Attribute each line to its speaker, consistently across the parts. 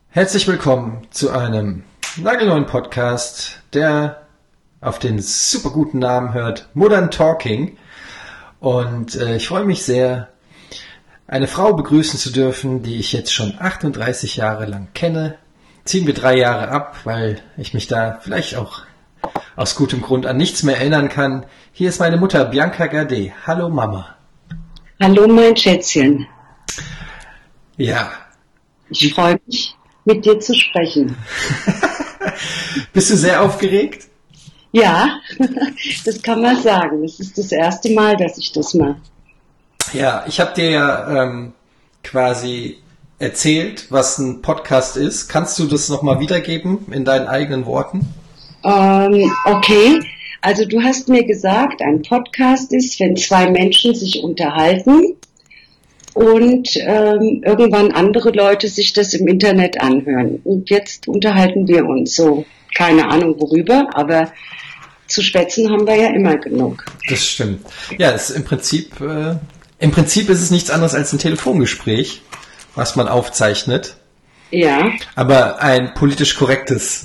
Speaker 1: Herzlich willkommen zu einem nagelneuen Podcast, der auf den super guten Namen hört, Modern Talking. Und ich freue mich sehr, eine Frau begrüßen zu dürfen, die ich jetzt schon 38 Jahre lang kenne. Ziehen wir 3 Jahre ab, weil ich mich da vielleicht auch aus gutem Grund an nichts mehr erinnern kann. Hier ist meine Mutter Bianca Gade. Hallo Mama.
Speaker 2: Hallo mein Schätzchen.
Speaker 1: Ja.
Speaker 2: Ich freue mich, mit dir zu sprechen.
Speaker 1: Bist du sehr aufgeregt?
Speaker 2: Ja, das kann man sagen. Es ist das erste Mal, dass ich das mache.
Speaker 1: Ja, ich habe dir ja quasi erzählt, was ein Podcast ist. Kannst du das nochmal wiedergeben in deinen eigenen Worten?
Speaker 2: Okay, also du hast mir gesagt, ein Podcast ist, wenn 2 Menschen sich unterhalten und irgendwann andere Leute sich das im Internet anhören. Und jetzt unterhalten wir uns so, keine Ahnung worüber, aber zu schwätzen haben wir ja immer genug.
Speaker 1: Das stimmt. Ja, das ist im Prinzip ist es nichts anderes als ein Telefongespräch, was man aufzeichnet.
Speaker 2: Ja.
Speaker 1: Aber ein politisch korrektes.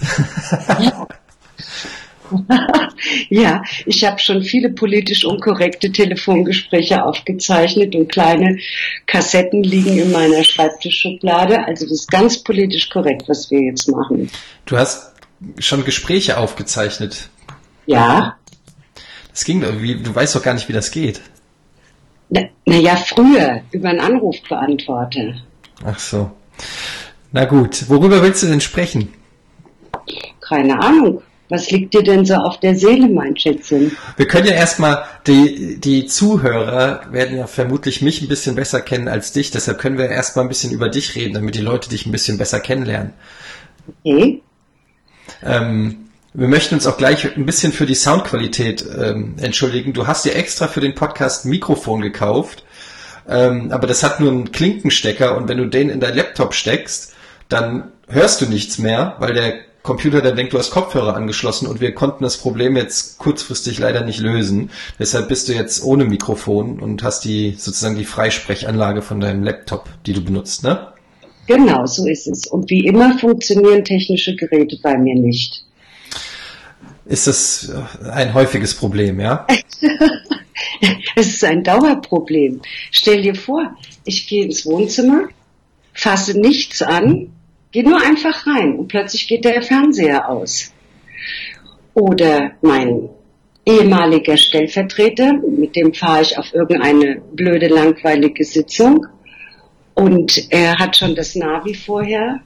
Speaker 2: Ja, ich habe schon viele politisch unkorrekte Telefongespräche aufgezeichnet und kleine Kassetten liegen in meiner Schreibtischschublade. Also das ist ganz politisch korrekt, was wir jetzt machen.
Speaker 1: Du hast schon Gespräche aufgezeichnet.
Speaker 2: Ja.
Speaker 1: Das ging doch, du weißt doch gar nicht, wie das geht.
Speaker 2: Naja, früher, über einen Anrufbeantworter.
Speaker 1: Ach so. Na gut, worüber willst du denn sprechen?
Speaker 2: Keine Ahnung. Was liegt dir denn so auf der Seele, mein Schätzchen?
Speaker 1: Wir können ja erstmal, die Zuhörer werden ja vermutlich mich ein bisschen besser kennen als dich, deshalb können wir erstmal ein bisschen über dich reden, damit die Leute dich ein bisschen besser kennenlernen.
Speaker 2: Okay.
Speaker 1: Wir möchten uns auch gleich ein bisschen für die Soundqualität entschuldigen. Du hast dir extra für den Podcast ein Mikrofon gekauft, aber das hat nur einen Klinkenstecker und wenn du den in dein Laptop steckst, dann hörst du nichts mehr, weil der Computer dann denkt, du hast Kopfhörer angeschlossen und wir konnten das Problem jetzt kurzfristig leider nicht lösen. Deshalb bist du jetzt ohne Mikrofon und hast sozusagen die Freisprechanlage von deinem Laptop, die du benutzt, ne?
Speaker 2: Genau, so ist es. Und wie immer funktionieren technische Geräte bei mir nicht.
Speaker 1: Ist das ein häufiges Problem, ja?
Speaker 2: Es ist ein Dauerproblem. Stell dir vor, ich gehe ins Wohnzimmer, fasse nichts an, gehe nur einfach rein und plötzlich geht der Fernseher aus. Oder mein ehemaliger Stellvertreter, mit dem fahre ich auf irgendeine blöde, langweilige Sitzung und er hat schon das Navi vorher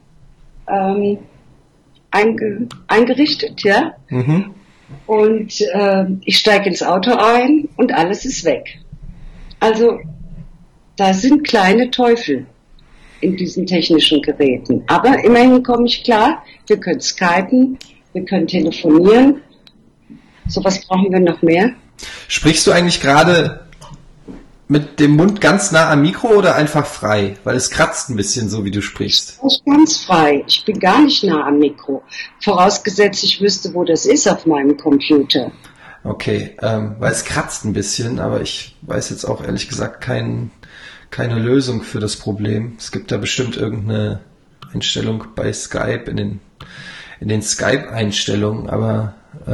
Speaker 2: eingerichtet, ja.
Speaker 1: Mhm.
Speaker 2: Und ich steige ins Auto ein und alles ist weg. Also da sind kleine Teufel in diesen technischen Geräten. Aber immerhin komme ich klar, wir können skypen, wir können telefonieren. So was brauchen wir noch mehr?
Speaker 1: Sprichst du eigentlich gerade mit dem Mund ganz nah am Mikro oder einfach frei? Weil es kratzt ein bisschen so, wie du sprichst.
Speaker 2: Ich bin ganz frei. Ich bin gar nicht nah am Mikro. Vorausgesetzt, ich wüsste, wo das ist auf meinem Computer.
Speaker 1: Okay, weil es kratzt ein bisschen, aber ich weiß jetzt auch ehrlich gesagt keine Lösung für das Problem. Es gibt da bestimmt irgendeine Einstellung bei Skype, in den Skype-Einstellungen, aber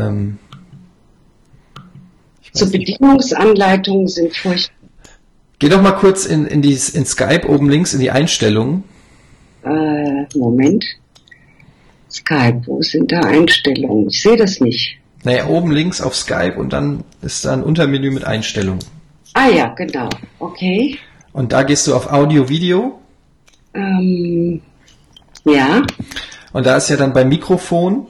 Speaker 2: so Bedienungsanleitungen sind furchtbar.
Speaker 1: Geh doch mal kurz in Skype oben links in die Einstellungen.
Speaker 2: Moment. Skype, wo sind da Einstellungen? Ich sehe das nicht.
Speaker 1: Naja, oben links auf Skype und dann ist da ein Untermenü mit Einstellungen.
Speaker 2: Ah ja, genau. Okay.
Speaker 1: Und da gehst du auf Audio, Video.
Speaker 2: Ja.
Speaker 1: Und da ist ja dann beim Mikrofon.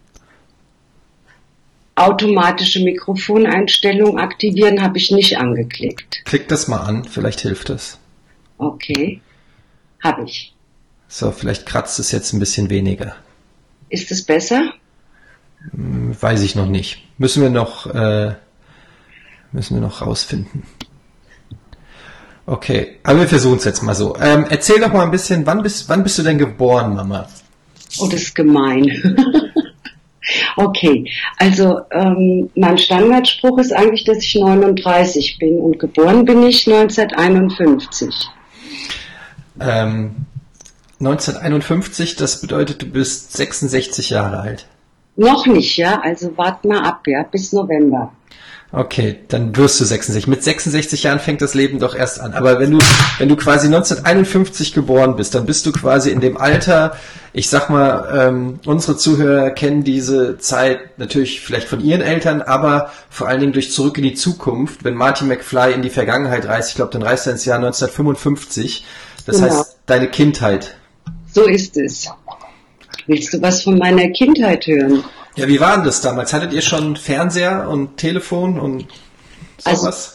Speaker 2: Automatische Mikrofoneinstellung aktivieren habe ich nicht angeklickt.
Speaker 1: Klick das mal an, vielleicht hilft das.
Speaker 2: Okay. Habe ich.
Speaker 1: So, vielleicht kratzt es jetzt ein bisschen weniger.
Speaker 2: Ist es besser?
Speaker 1: Weiß ich noch nicht. Müssen wir noch rausfinden. Okay, aber wir versuchen es jetzt mal so. Erzähl doch mal ein bisschen, wann bist du denn geboren, Mama?
Speaker 2: Oh, das ist gemein. Okay, also mein Standardspruch ist eigentlich, dass ich 39 bin und geboren bin ich 1951.
Speaker 1: 1951, das bedeutet, du bist 66 Jahre alt.
Speaker 2: Noch nicht, ja, also wart mal ab, ja, bis November.
Speaker 1: Okay, dann wirst du 66. Mit 66 Jahren fängt das Leben doch erst an. Aber wenn du quasi 1951 geboren bist, dann bist du quasi in dem Alter, ich sag mal, unsere Zuhörer kennen diese Zeit natürlich vielleicht von ihren Eltern, aber vor allen Dingen durch Zurück in die Zukunft. Wenn Marty McFly in die Vergangenheit reist, ich glaube, dann reist er ins Jahr 1955. Das
Speaker 2: Genau.
Speaker 1: heißt, deine Kindheit.
Speaker 2: So ist es. Willst du was von meiner Kindheit hören?
Speaker 1: Ja, wie war denn das damals? Hattet ihr schon Fernseher und Telefon und sowas?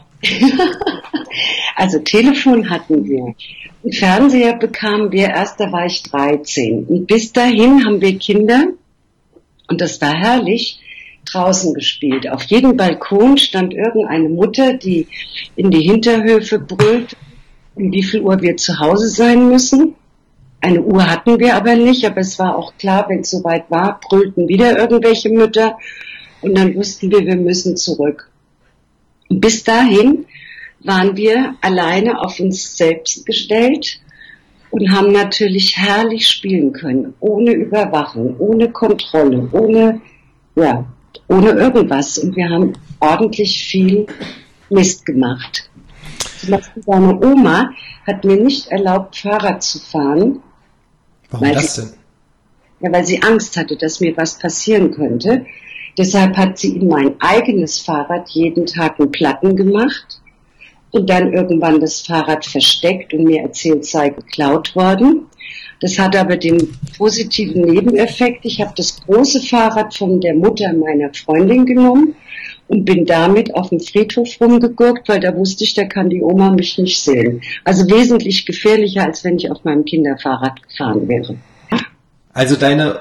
Speaker 2: Also Telefon hatten wir. Einen Fernseher bekamen wir erst, da war ich 13. Und bis dahin haben wir Kinder, und das war herrlich, draußen gespielt. Auf jedem Balkon stand irgendeine Mutter, die in die Hinterhöfe brüllt, um wie viel Uhr wir zu Hause sein müssen. Eine Uhr hatten wir aber nicht, aber es war auch klar, wenn es soweit war, brüllten wieder irgendwelche Mütter und dann wussten wir müssen zurück. Und bis dahin waren wir alleine auf uns selbst gestellt und haben natürlich herrlich spielen können, ohne Überwachung, ohne Kontrolle, ohne irgendwas. Und wir haben ordentlich viel Mist gemacht. Zum Beispiel meine Oma hat mir nicht erlaubt, Fahrrad zu fahren.
Speaker 1: Warum das denn?
Speaker 2: Ja, weil sie Angst hatte, dass mir was passieren könnte. Deshalb hat sie in mein eigenes Fahrrad jeden Tag einen Platten gemacht und dann irgendwann das Fahrrad versteckt und mir erzählt, sei geklaut worden. Das hat aber den positiven Nebeneffekt. Ich habe das große Fahrrad von der Mutter meiner Freundin genommen und bin damit auf dem Friedhof rumgegurkt, weil da wusste ich, da kann die Oma mich nicht sehen. Also wesentlich gefährlicher, als wenn ich auf meinem Kinderfahrrad gefahren wäre.
Speaker 1: Also deine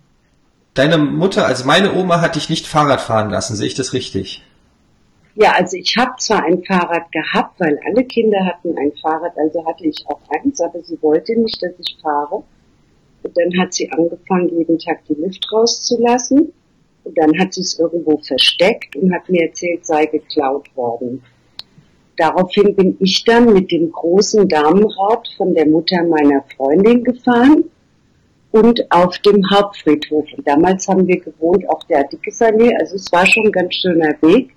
Speaker 1: Mutter, also meine Oma hat dich nicht Fahrrad fahren lassen, sehe ich das richtig?
Speaker 2: Ja, also ich habe zwar ein Fahrrad gehabt, weil alle Kinder hatten ein Fahrrad, also hatte ich auch eins, aber sie wollte nicht, dass ich fahre. Und dann hat sie angefangen, jeden Tag die Luft rauszulassen. Und dann hat sie es irgendwo versteckt und hat mir erzählt, sei geklaut worden. Daraufhin bin ich dann mit dem großen Damenrad von der Mutter meiner Freundin gefahren und auf dem Hauptfriedhof. Und damals haben wir gewohnt auf der Dickesallee, also es war schon ein ganz schöner Weg,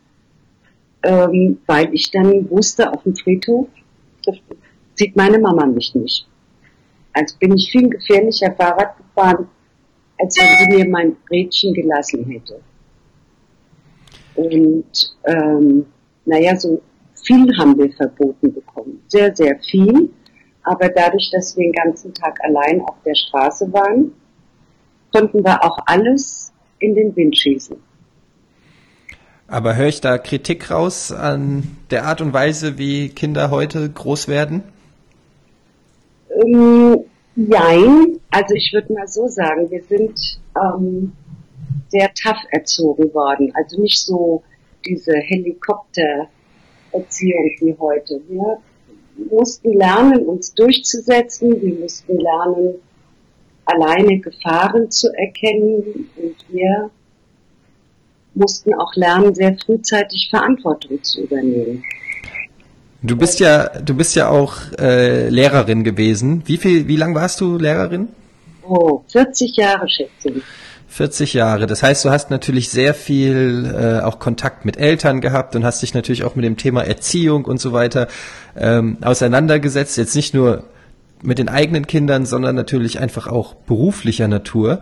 Speaker 2: weil ich dann wusste, auf dem Friedhof sieht meine Mama mich nicht. Also bin ich viel gefährlicher Fahrrad gefahren, als wenn sie mir mein Rädchen gelassen hätte. Und so viel haben wir verboten bekommen. Sehr, sehr viel. Aber dadurch, dass wir den ganzen Tag allein auf der Straße waren, konnten wir auch alles in den Wind schießen.
Speaker 1: Aber höre ich da Kritik raus an der Art und Weise, wie Kinder heute groß werden?
Speaker 2: Nein, also ich würde mal so sagen, wir sind sehr tough erzogen worden. Also nicht so diese Helikoptererziehung wie heute. Wir mussten lernen, uns durchzusetzen. Wir mussten lernen, alleine Gefahren zu erkennen. Und wir mussten auch lernen, sehr frühzeitig Verantwortung zu übernehmen.
Speaker 1: Du bist ja auch Lehrerin gewesen. Wie lang warst du Lehrerin?
Speaker 2: 40 Jahre, schätze ich.
Speaker 1: 40 Jahre. Das heißt, du hast natürlich sehr viel auch Kontakt mit Eltern gehabt und hast dich natürlich auch mit dem Thema Erziehung und so weiter auseinandergesetzt. Jetzt nicht nur mit den eigenen Kindern, sondern natürlich einfach auch beruflicher Natur.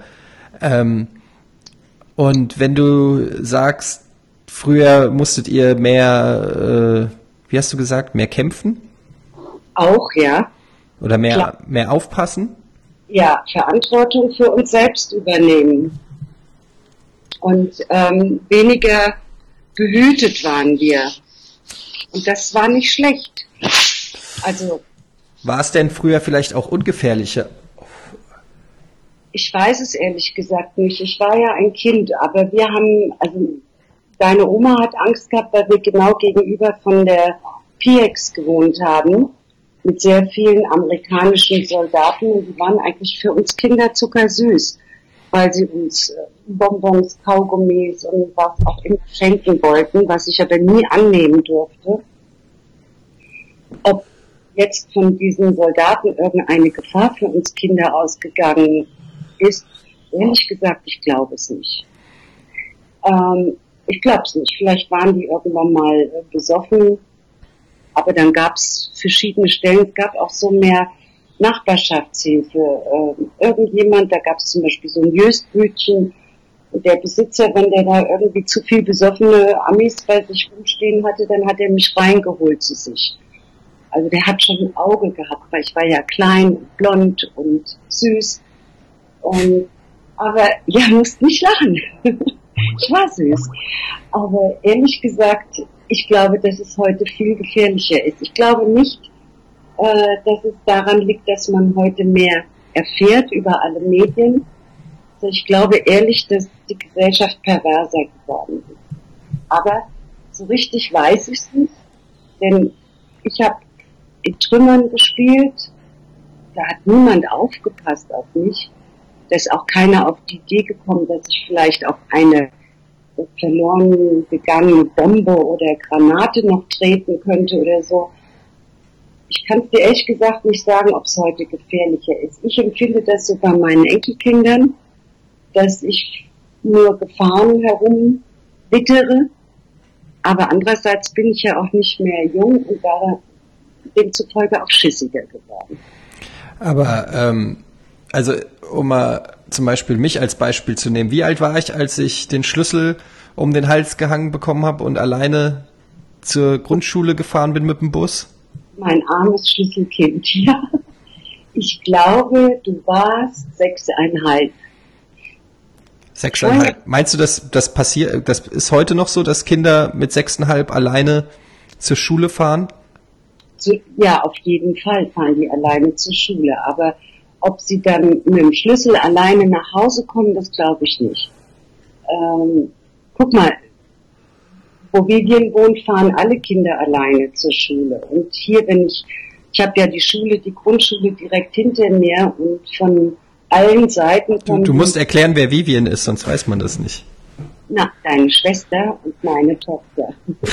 Speaker 1: Und wenn du sagst, früher musstet ihr mehr, wie hast du gesagt, mehr kämpfen?
Speaker 2: Auch, ja.
Speaker 1: Oder mehr aufpassen?
Speaker 2: Ja, Verantwortung für uns selbst übernehmen. Und weniger behütet waren wir. Und das war nicht schlecht. Also.
Speaker 1: War es denn früher vielleicht auch ungefährlicher?
Speaker 2: Ich weiß es ehrlich gesagt nicht. Ich war ja ein Kind, aber wir haben, also deine Oma hat Angst gehabt, weil wir genau gegenüber von der PX gewohnt haben, mit sehr vielen amerikanischen Soldaten. Und die waren eigentlich für uns Kinder zuckersüß, weil sie uns Bonbons, Kaugummis und was auch immer schenken wollten, was ich aber nie annehmen durfte. jetzt von diesen Soldaten irgendeine Gefahr für uns Kinder ausgegangen ist, ehrlich gesagt, ich glaube es nicht. Ich glaube es nicht. Vielleicht waren die irgendwann mal besoffen, aber dann gab es verschiedene Stellen. Es gab auch so mehr Nachbarschaftshilfe. Irgendjemand, da gab es zum Beispiel so ein Jöstbrötchen. Und der Besitzer, wenn der da irgendwie zu viel besoffene Amis bei sich rumstehen hatte, dann hat er mich reingeholt zu sich. Also der hat schon ein Auge gehabt, weil ich war ja klein, blond und süß. Aber ja, musst nicht lachen. Ich war süß. Aber ehrlich gesagt, ich glaube, dass es heute viel gefährlicher ist. Ich glaube nicht, dass es daran liegt, dass man heute mehr erfährt über alle Medien. Also ich glaube ehrlich, dass die Gesellschaft perverser geworden ist. Aber so richtig weiß ich es nicht, denn ich habe in Trümmern gespielt, da hat niemand aufgepasst auf mich. Da ist auch keiner auf die Idee gekommen, dass ich vielleicht auf eine verloren gegangene Bombe oder Granate noch treten könnte oder so. Ich kann es dir ehrlich gesagt nicht sagen, ob es heute gefährlicher ist. Ich empfinde das so bei meinen Enkelkindern, dass ich nur Gefahren herum wittere, aber andererseits bin ich ja auch nicht mehr jung und demzufolge auch schissiger geworden.
Speaker 1: Aber also um mal zum Beispiel mich als Beispiel zu nehmen, wie alt war ich, als ich den Schlüssel um den Hals gehangen bekommen habe und alleine zur Grundschule gefahren bin mit dem Bus?
Speaker 2: Mein armes Schlüsselkind, ja. Ich glaube, du warst 6,5.
Speaker 1: 6,5. Meinst du, das passiert, das ist heute noch so, dass Kinder mit 6,5 alleine zur Schule fahren?
Speaker 2: Ja, auf jeden Fall fahren die alleine zur Schule, aber ob sie dann mit dem Schlüssel alleine nach Hause kommen, das glaube ich nicht. Guck mal, wo Vivian wohnt, fahren alle Kinder alleine zur Schule. Und hier, ich habe ja die Grundschule direkt hinter mir und von allen Seiten...
Speaker 1: Du musst erklären, wer Vivian ist, sonst weiß man das nicht.
Speaker 2: Na, deine Schwester und meine Tochter.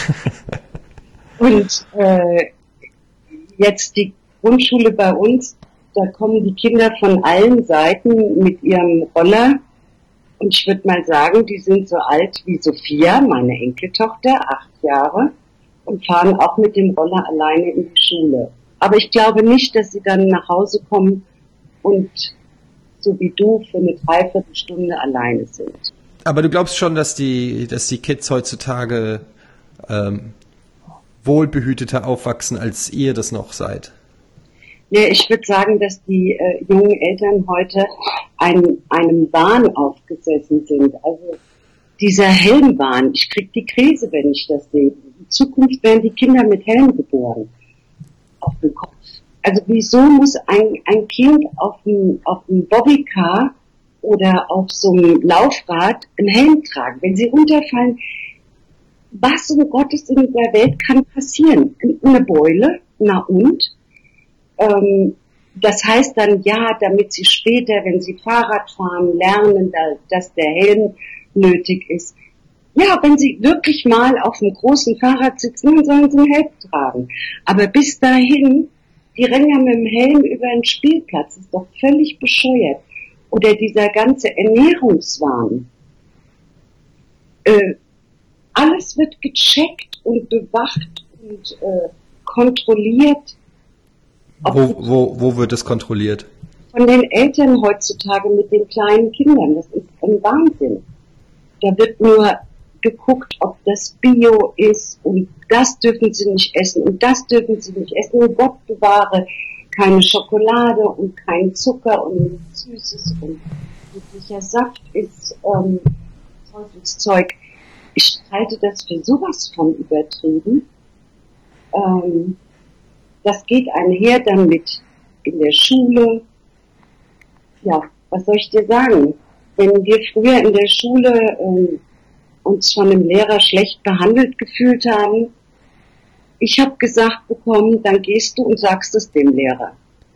Speaker 2: Und jetzt die Grundschule bei uns, da kommen die Kinder von allen Seiten mit ihrem Roller. Und ich würde mal sagen, die sind so alt wie Sophia, meine Enkeltochter, 8 Jahre, und fahren auch mit dem Roller alleine in die Schule. Aber ich glaube nicht, dass sie dann nach Hause kommen und so wie du für eine Dreiviertelstunde alleine sind.
Speaker 1: Aber du glaubst schon, dass die Kids heutzutage wohlbehüteter aufwachsen, als ihr das noch seid?
Speaker 2: Ja, ich würde sagen, dass die jungen Eltern heute einem Wahn aufgesessen sind. Also dieser Helmwahn, ich krieg die Krise, wenn ich das sehe. In Zukunft werden die Kinder mit Helm geboren. Auf dem Kopf. Also wieso muss ein Kind auf dem Bobbycar oder auf so einem Laufrad einen Helm tragen? Wenn sie runterfallen, was um Gottes in der Welt kann passieren? Eine Beule? Na und? Das heißt dann, ja, damit sie später, wenn sie Fahrrad fahren, lernen, dass der Helm nötig ist. Ja, wenn sie wirklich mal auf einem großen Fahrrad sitzen, dann sollen sie einen Helm tragen. Aber bis dahin, die rennen ja mit dem Helm über den Spielplatz, ist doch völlig bescheuert. Oder dieser ganze Ernährungswahn. Alles wird gecheckt und bewacht und kontrolliert.
Speaker 1: Wo wird es kontrolliert?
Speaker 2: Von den Eltern heutzutage mit den kleinen Kindern. Das ist ein Wahnsinn. Da wird nur geguckt, ob das Bio ist und das dürfen sie nicht essen und das dürfen sie nicht essen. Und Gott bewahre, keine Schokolade und kein Zucker und nichts Süßes und jeglicher Saft ist Teufelszeug. Ich halte das für sowas von übertrieben. Das geht einher dann mit in der Schule. Ja, was soll ich dir sagen? Wenn wir früher in der Schule uns von einem Lehrer schlecht behandelt gefühlt haben, ich habe gesagt bekommen, dann gehst du und sagst es dem Lehrer.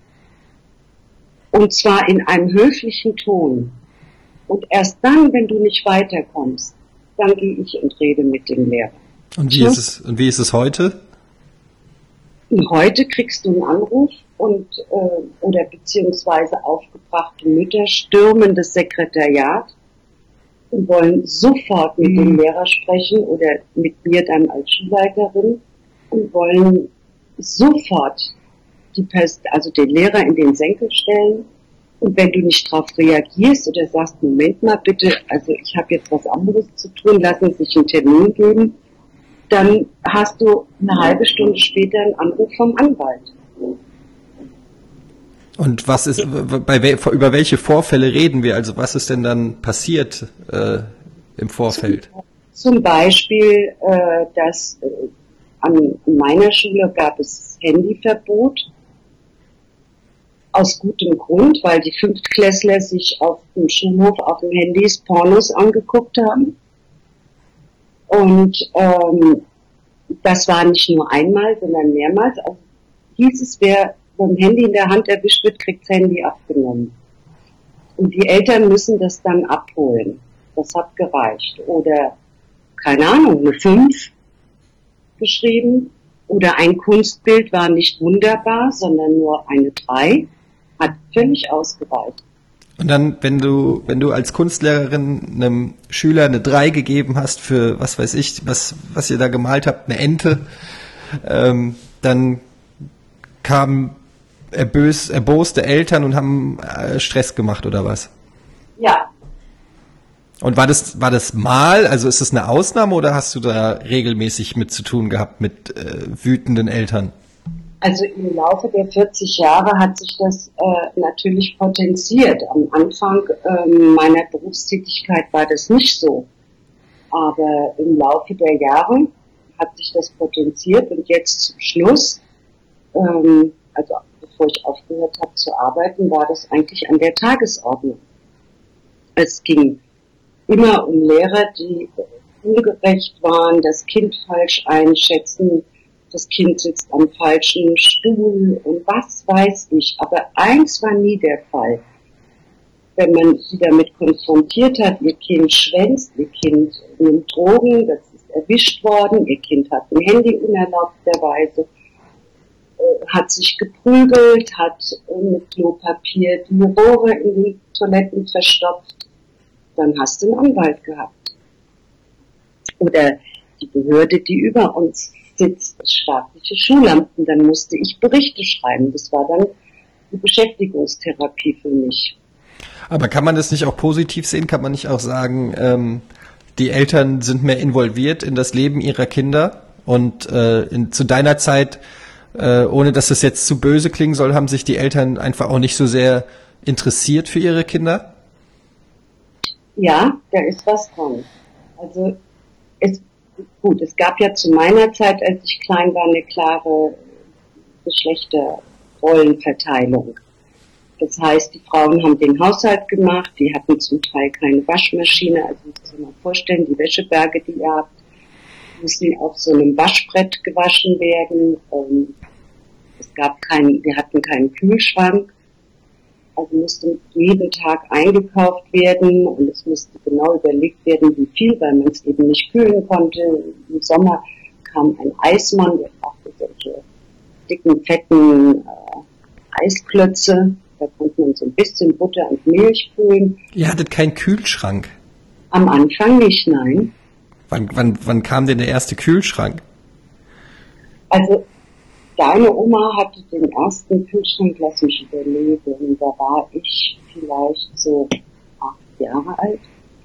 Speaker 2: Und zwar in einem höflichen Ton. Und erst dann, wenn du nicht weiterkommst, dann gehe ich und rede mit dem Lehrer.
Speaker 1: Und wie ist es heute?
Speaker 2: Und heute kriegst du einen Anruf und oder beziehungsweise aufgebrachte Mütter stürmen das Sekretariat und wollen sofort mit dem Lehrer sprechen oder mit mir dann als Schulleiterin und wollen sofort also den Lehrer in den Senkel stellen. Und wenn du nicht darauf reagierst oder sagst, Moment mal bitte, also ich habe jetzt was anderes zu tun, lass uns sich einen Termin geben, dann hast du eine halbe Stunde später einen Anruf vom Anwalt.
Speaker 1: Und was ist, über welche Vorfälle reden wir? Also was ist denn dann passiert im Vorfeld?
Speaker 2: Zum Beispiel, dass an meiner Schule gab es Handyverbot. Aus gutem Grund, weil die Fünftklässler sich auf dem Schulhof auf den Handys Pornos angeguckt haben. Und das war nicht nur einmal, sondern mehrmals. Also hieß es, wer mit dem Handy in der Hand erwischt wird, kriegt das Handy abgenommen. Und die Eltern müssen das dann abholen. Das hat gereicht. Oder, keine Ahnung, eine 5 geschrieben. Oder ein Kunstbild war nicht wunderbar, sondern nur eine 3. Hat völlig ausgereicht.
Speaker 1: Und dann, wenn du als Kunstlehrerin einem Schüler eine 3 gegeben hast für, was weiß ich, was ihr da gemalt habt, eine Ente, dann kamen erboste Eltern und haben Stress gemacht, oder was?
Speaker 2: Ja.
Speaker 1: Und war das mal, also ist das eine Ausnahme oder hast du da regelmäßig mit zu tun gehabt mit wütenden Eltern?
Speaker 2: Also im Laufe der 40 Jahre hat sich das natürlich potenziert. Am Anfang meiner Berufstätigkeit war das nicht so. Aber im Laufe der Jahre hat sich das potenziert und jetzt zum Schluss, also bevor ich aufgehört habe zu arbeiten, war das eigentlich an der Tagesordnung. Es ging immer um Lehrer, die ungerecht waren, das Kind falsch einschätzen, das Kind sitzt am falschen Stuhl und was weiß ich. Aber eins war nie der Fall. Wenn man sie damit konfrontiert hat, ihr Kind schwänzt, ihr Kind nimmt Drogen, das ist erwischt worden, ihr Kind hat ein Handy unerlaubterweise, hat sich geprügelt, hat mit Klopapier die Rohre in die Toiletten verstopft, dann hast du einen Anwalt gehabt. Oder die Behörde, die über uns sitzt, das staatliche Schulamt, und dann musste ich Berichte schreiben. Das war dann die Beschäftigungstherapie für mich.
Speaker 1: Aber kann man das nicht auch positiv sehen? Kann man nicht auch sagen, die Eltern sind mehr involviert in das Leben ihrer Kinder und zu deiner Zeit, ohne dass das jetzt zu böse klingen soll, haben sich die Eltern einfach auch nicht so sehr interessiert für ihre Kinder?
Speaker 2: Ja, da ist was dran. Also es gab ja zu meiner Zeit, als ich klein war, eine klare Geschlechterrollenverteilung. Das heißt, die Frauen haben den Haushalt gemacht, die hatten zum Teil keine Waschmaschine, also muss sich mal vorstellen, die Wäscheberge, die ihr habt, mussten auf so einem Waschbrett gewaschen werden. Wir hatten keinen Kühlschrank, also musste jeden Tag eingekauft werden und es musste genau überlegt werden, wie viel, weil man es eben nicht kühlen konnte. Im Sommer kam ein Eismann, der brachte solche dicken, fetten Eisklötze. Da konnte man so ein bisschen Butter und Milch kühlen.
Speaker 1: Ihr hattet keinen Kühlschrank?
Speaker 2: Am Anfang nicht, nein.
Speaker 1: Wann kam denn der erste Kühlschrank?
Speaker 2: Also, deine Oma hatte den ersten Kühlschrank, lass mich überlegen, da war ich vielleicht so 8 Jahre alt.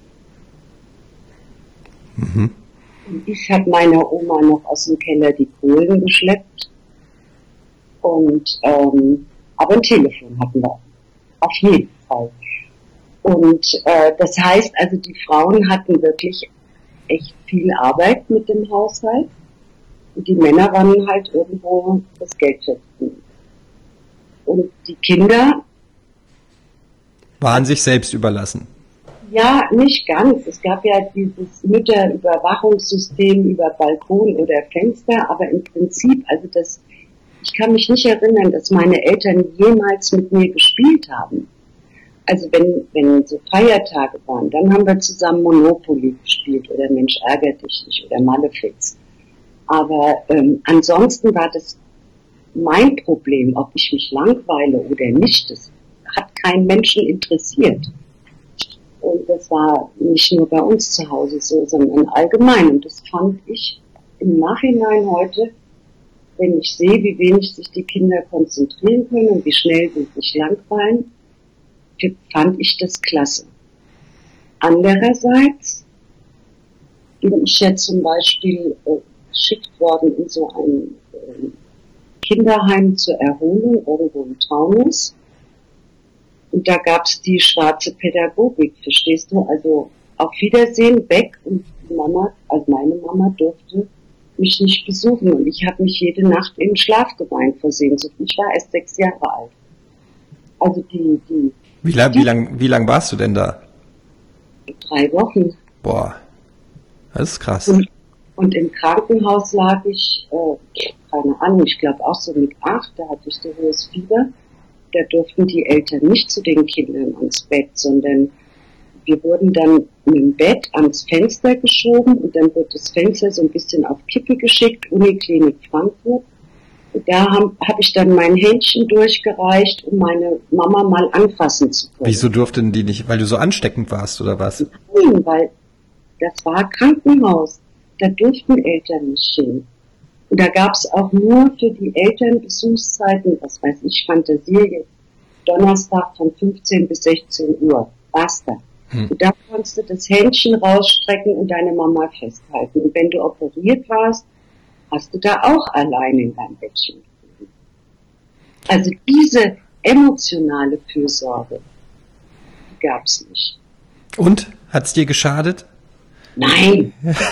Speaker 1: Mhm.
Speaker 2: Und ich habe meiner Oma noch aus dem Keller die Kohlen geschleppt. Und aber ein Telefon hatten wir. Auf jeden Fall. Und das heißt, also die Frauen hatten wirklich echt viel Arbeit mit dem Haushalt. Und die Männer waren halt irgendwo das Geld verdienen. Und die Kinder
Speaker 1: waren sich selbst überlassen.
Speaker 2: Ja, nicht ganz. Es gab ja dieses Mütterüberwachungssystem über Balkon oder Fenster, aber im Prinzip, also ich kann mich nicht erinnern, dass meine Eltern jemals mit mir gespielt haben. Also wenn so Feiertage waren, dann haben wir zusammen Monopoly gespielt oder Mensch ärger dich nicht oder Malefiz. Aber ansonsten war das mein Problem, ob ich mich langweile oder nicht. Das hat keinen Menschen interessiert. Und das war nicht nur bei uns zu Hause so, sondern allgemein. Und das fand ich im Nachhinein heute, wenn ich sehe, wie wenig sich die Kinder konzentrieren können und wie schnell sie sich langweilen, fand ich das klasse. Andererseits bin ich ja zum Beispiel geschickt worden in so ein Kinderheim zur Erholung irgendwo im Taunus. Und da gab's die schwarze Pädagogik, verstehst du? Also auf Wiedersehen, weg. Und die Mama, also meine Mama durfte mich nicht besuchen. Und ich habe mich jede Nacht in Schlaf geweint vor Sehnsucht. Ich war erst 6 Jahre alt. Also
Speaker 1: Wie lang warst du denn da?
Speaker 2: 3 Wochen.
Speaker 1: Boah, das ist krass.
Speaker 2: Und im Krankenhaus lag ich, keine Ahnung, ich glaube auch so mit 8, da hatte ich so hohes Fieber. Da durften die Eltern nicht zu den Kindern ans Bett, sondern wir wurden dann mit dem Bett ans Fenster geschoben und dann wird das Fenster so ein bisschen auf Kippe geschickt, Uniklinik Frankfurt. Und da hab ich dann mein Händchen durchgereicht, um meine Mama mal anfassen zu können.
Speaker 1: Wieso durften die nicht? Weil du so ansteckend warst, oder was?
Speaker 2: Nein, weil das war Krankenhaus. Da durften Eltern nicht hin. Und da gab es auch nur für die Eltern Besuchszeiten, was weiß ich, fantasiere jetzt, Donnerstag von 15 bis 16 Uhr. Basta. Und da konntest du das Händchen rausstrecken und deine Mama festhalten. Und wenn du operiert warst, hast du da auch allein in deinem Bettchen gelegen. Also diese emotionale Fürsorge gab es nicht.
Speaker 1: Und? Hat's dir geschadet?
Speaker 2: Nein.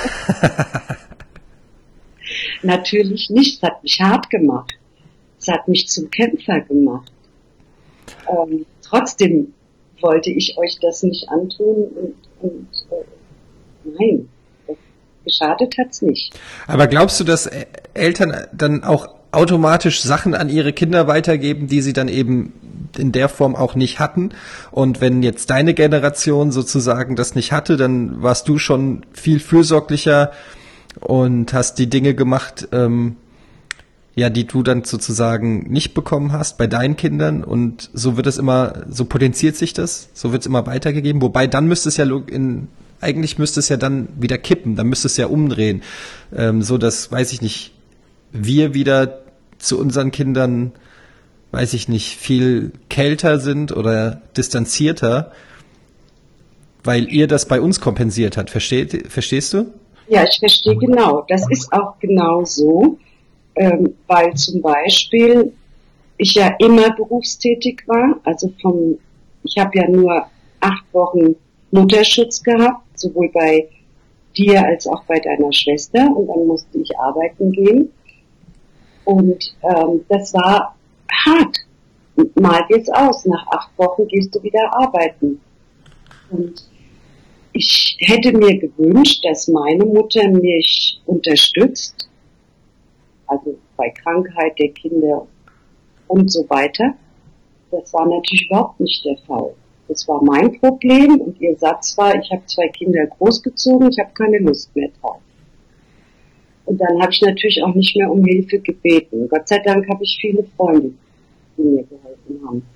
Speaker 2: Natürlich nicht. Es hat mich hart gemacht. Es hat mich zum Kämpfer gemacht. Trotzdem wollte ich euch das nicht antun und nein, geschadet hat's nicht.
Speaker 1: Aber glaubst du, dass Eltern dann auch automatisch Sachen an ihre Kinder weitergeben, die sie dann eben in der Form auch nicht hatten? Und wenn jetzt deine Generation sozusagen das nicht hatte, dann warst du schon viel fürsorglicher und hast die Dinge gemacht, die du dann sozusagen nicht bekommen hast bei deinen Kindern, und so wird es immer, so potenziert sich das, so wird es immer weitergegeben, wobei dann müsste es ja eigentlich müsste es ja dann wieder kippen, dann müsste es ja umdrehen, so dass, weiß ich nicht, wir wieder zu unseren Kindern, weiß ich nicht, viel kälter sind oder distanzierter, weil ihr das bei uns kompensiert hat. Verstehst du?
Speaker 2: Ja, ich verstehe genau. Das ist auch genau so, weil zum Beispiel ich ja immer berufstätig war. Also ich habe ja nur 8 Wochen Mutterschutz gehabt, sowohl bei dir als auch bei deiner Schwester. Und dann musste ich arbeiten gehen. Und das war hart. Mal geht's aus. Nach 8 Wochen gehst du wieder arbeiten. Und ich hätte mir gewünscht, dass meine Mutter mich unterstützt, also bei Krankheit der Kinder und so weiter. Das war natürlich überhaupt nicht der Fall. Das war mein Problem und ihr Satz war, ich habe 2 Kinder großgezogen, ich habe keine Lust mehr drauf. Und dann habe ich natürlich auch nicht mehr um Hilfe gebeten. Gott sei Dank habe ich viele Freunde, die mir geholfen haben.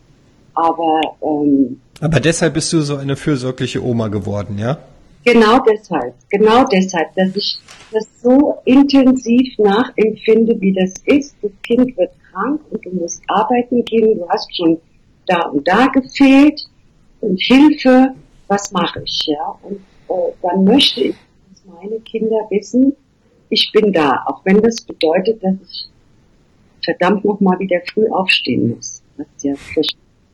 Speaker 2: Aber
Speaker 1: deshalb bist du so eine fürsorgliche Oma geworden, ja?
Speaker 2: Genau deshalb, dass ich das so intensiv nachempfinde, wie das ist. Das Kind wird krank und du musst arbeiten gehen, du hast schon da und da gefehlt und Hilfe, was mache ich, ja? Und dann möchte ich, dass meine Kinder wissen, ich bin da, auch wenn das bedeutet, dass ich verdammt nochmal wieder früh aufstehen muss. Das ist ja frisch.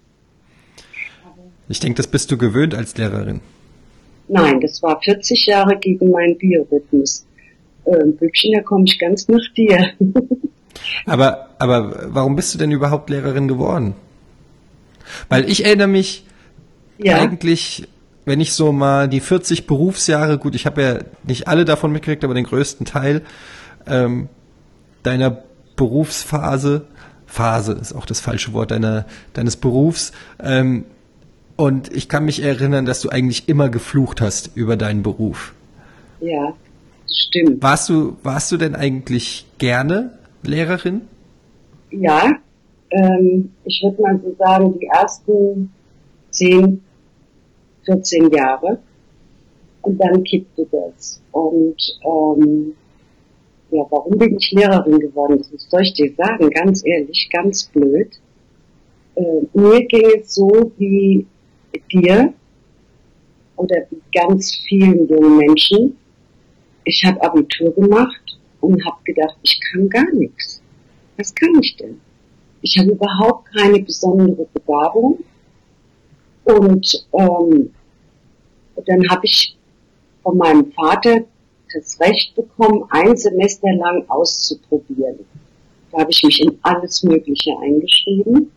Speaker 1: Ich denke, das bist du gewöhnt als Lehrerin.
Speaker 2: Nein, das war 40 Jahre gegen meinen Biorhythmus. Bübchen, da komme ich ganz nach dir.
Speaker 1: Aber warum bist du denn überhaupt Lehrerin geworden? Weil ich erinnere mich eigentlich, wenn ich so mal die 40 Berufsjahre, gut, ich habe ja nicht alle davon mitgekriegt, aber den größten Teil deiner Berufsphase ist auch das falsche Wort, deines Berufs, und ich kann mich erinnern, dass du eigentlich immer geflucht hast über deinen Beruf.
Speaker 2: Ja, das stimmt.
Speaker 1: Warst du denn eigentlich gerne Lehrerin?
Speaker 2: ja, ich würde mal so sagen, die ersten 10, 14 Jahre. Und dann kippte das. Und ja, warum bin ich Lehrerin geworden? Das soll ich dir sagen, ganz ehrlich, ganz blöd. Mir ging es so wie dir oder wie ganz vielen jungen Menschen. Ich habe Abitur gemacht und habe gedacht, ich kann gar nichts. Was kann ich denn? Ich habe überhaupt keine besondere Begabung. Und dann habe ich von meinem Vater das Recht bekommen, ein Semester lang auszuprobieren. Da habe ich mich in alles Mögliche eingeschrieben.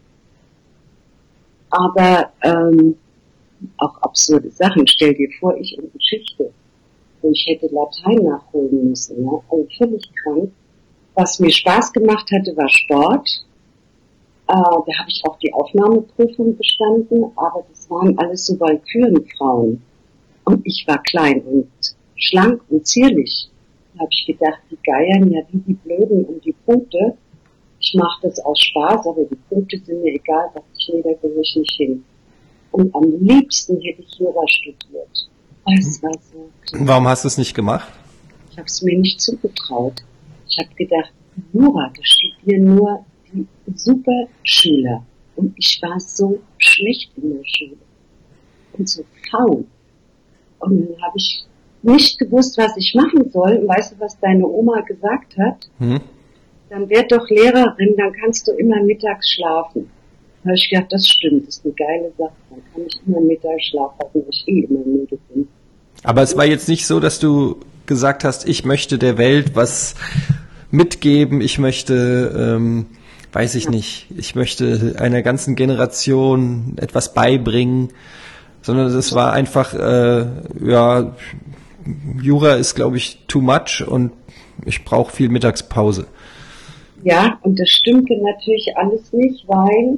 Speaker 2: Aber auch absurde Sachen. Stell dir vor, ich in Geschichte. Und ich hätte Latein nachholen müssen. Ja? Also völlig krank. Was mir Spaß gemacht hatte, war Sport. Da habe ich auch die Aufnahmeprüfung bestanden. Aber das waren alles so Walkürenfrauen. Und ich war klein und schlank und zierlich. Da habe ich gedacht, die geiern ja wie die Blöden um die Punkte. Ich mache das aus Spaß, aber die Punkte sind mir egal, was ich nie, da gehöre ich nicht hin. Und am liebsten hätte ich Jura studiert. Das war so klar.
Speaker 1: Warum hast du es nicht gemacht?
Speaker 2: Ich habe es mir nicht zugetraut. Ich habe gedacht, Jura, da studieren nur die Superschüler. Und ich war so schlecht in der Schule. Und so faul. Und dann habe ich nicht gewusst, was ich machen soll. Und weißt du, was deine Oma gesagt hat? Dann werd doch Lehrerin, dann kannst du immer mittags schlafen. Da habe ich gedacht, das stimmt, das ist eine geile Sache. Dann kann ich immer mittags schlafen, weil ich immer müde bin.
Speaker 1: Aber es war jetzt nicht so, dass du gesagt hast, ich möchte der Welt was mitgeben, ich möchte, weiß ich nicht, ich möchte einer ganzen Generation etwas beibringen, sondern es war einfach, ja, Jura ist, glaube ich, too much und ich brauche viel Mittagspause.
Speaker 2: Ja, und das stimmte natürlich alles nicht, weil,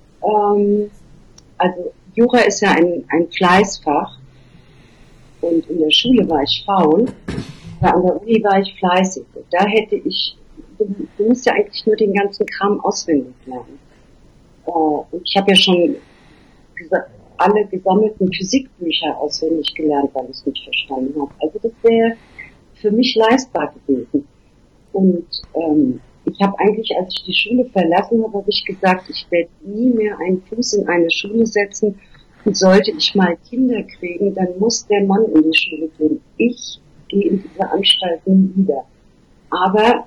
Speaker 2: also Jura ist ja ein Fleißfach und in der Schule war ich faul, aber an der Uni war ich fleißig. Und da hätte ich, du musst ja eigentlich nur den ganzen Kram auswendig lernen. Und ich habe ja schon alle gesammelten Physikbücher auswendig gelernt, weil ich es nicht verstanden habe. Also das wäre für mich leistbar gewesen. Und ich habe eigentlich, als ich die Schule verlassen habe, habe ich gesagt, ich werde nie mehr einen Fuß in eine Schule setzen. Und sollte ich mal Kinder kriegen, dann muss der Mann in die Schule gehen. Ich gehe in diese Anstalt nie wieder. Aber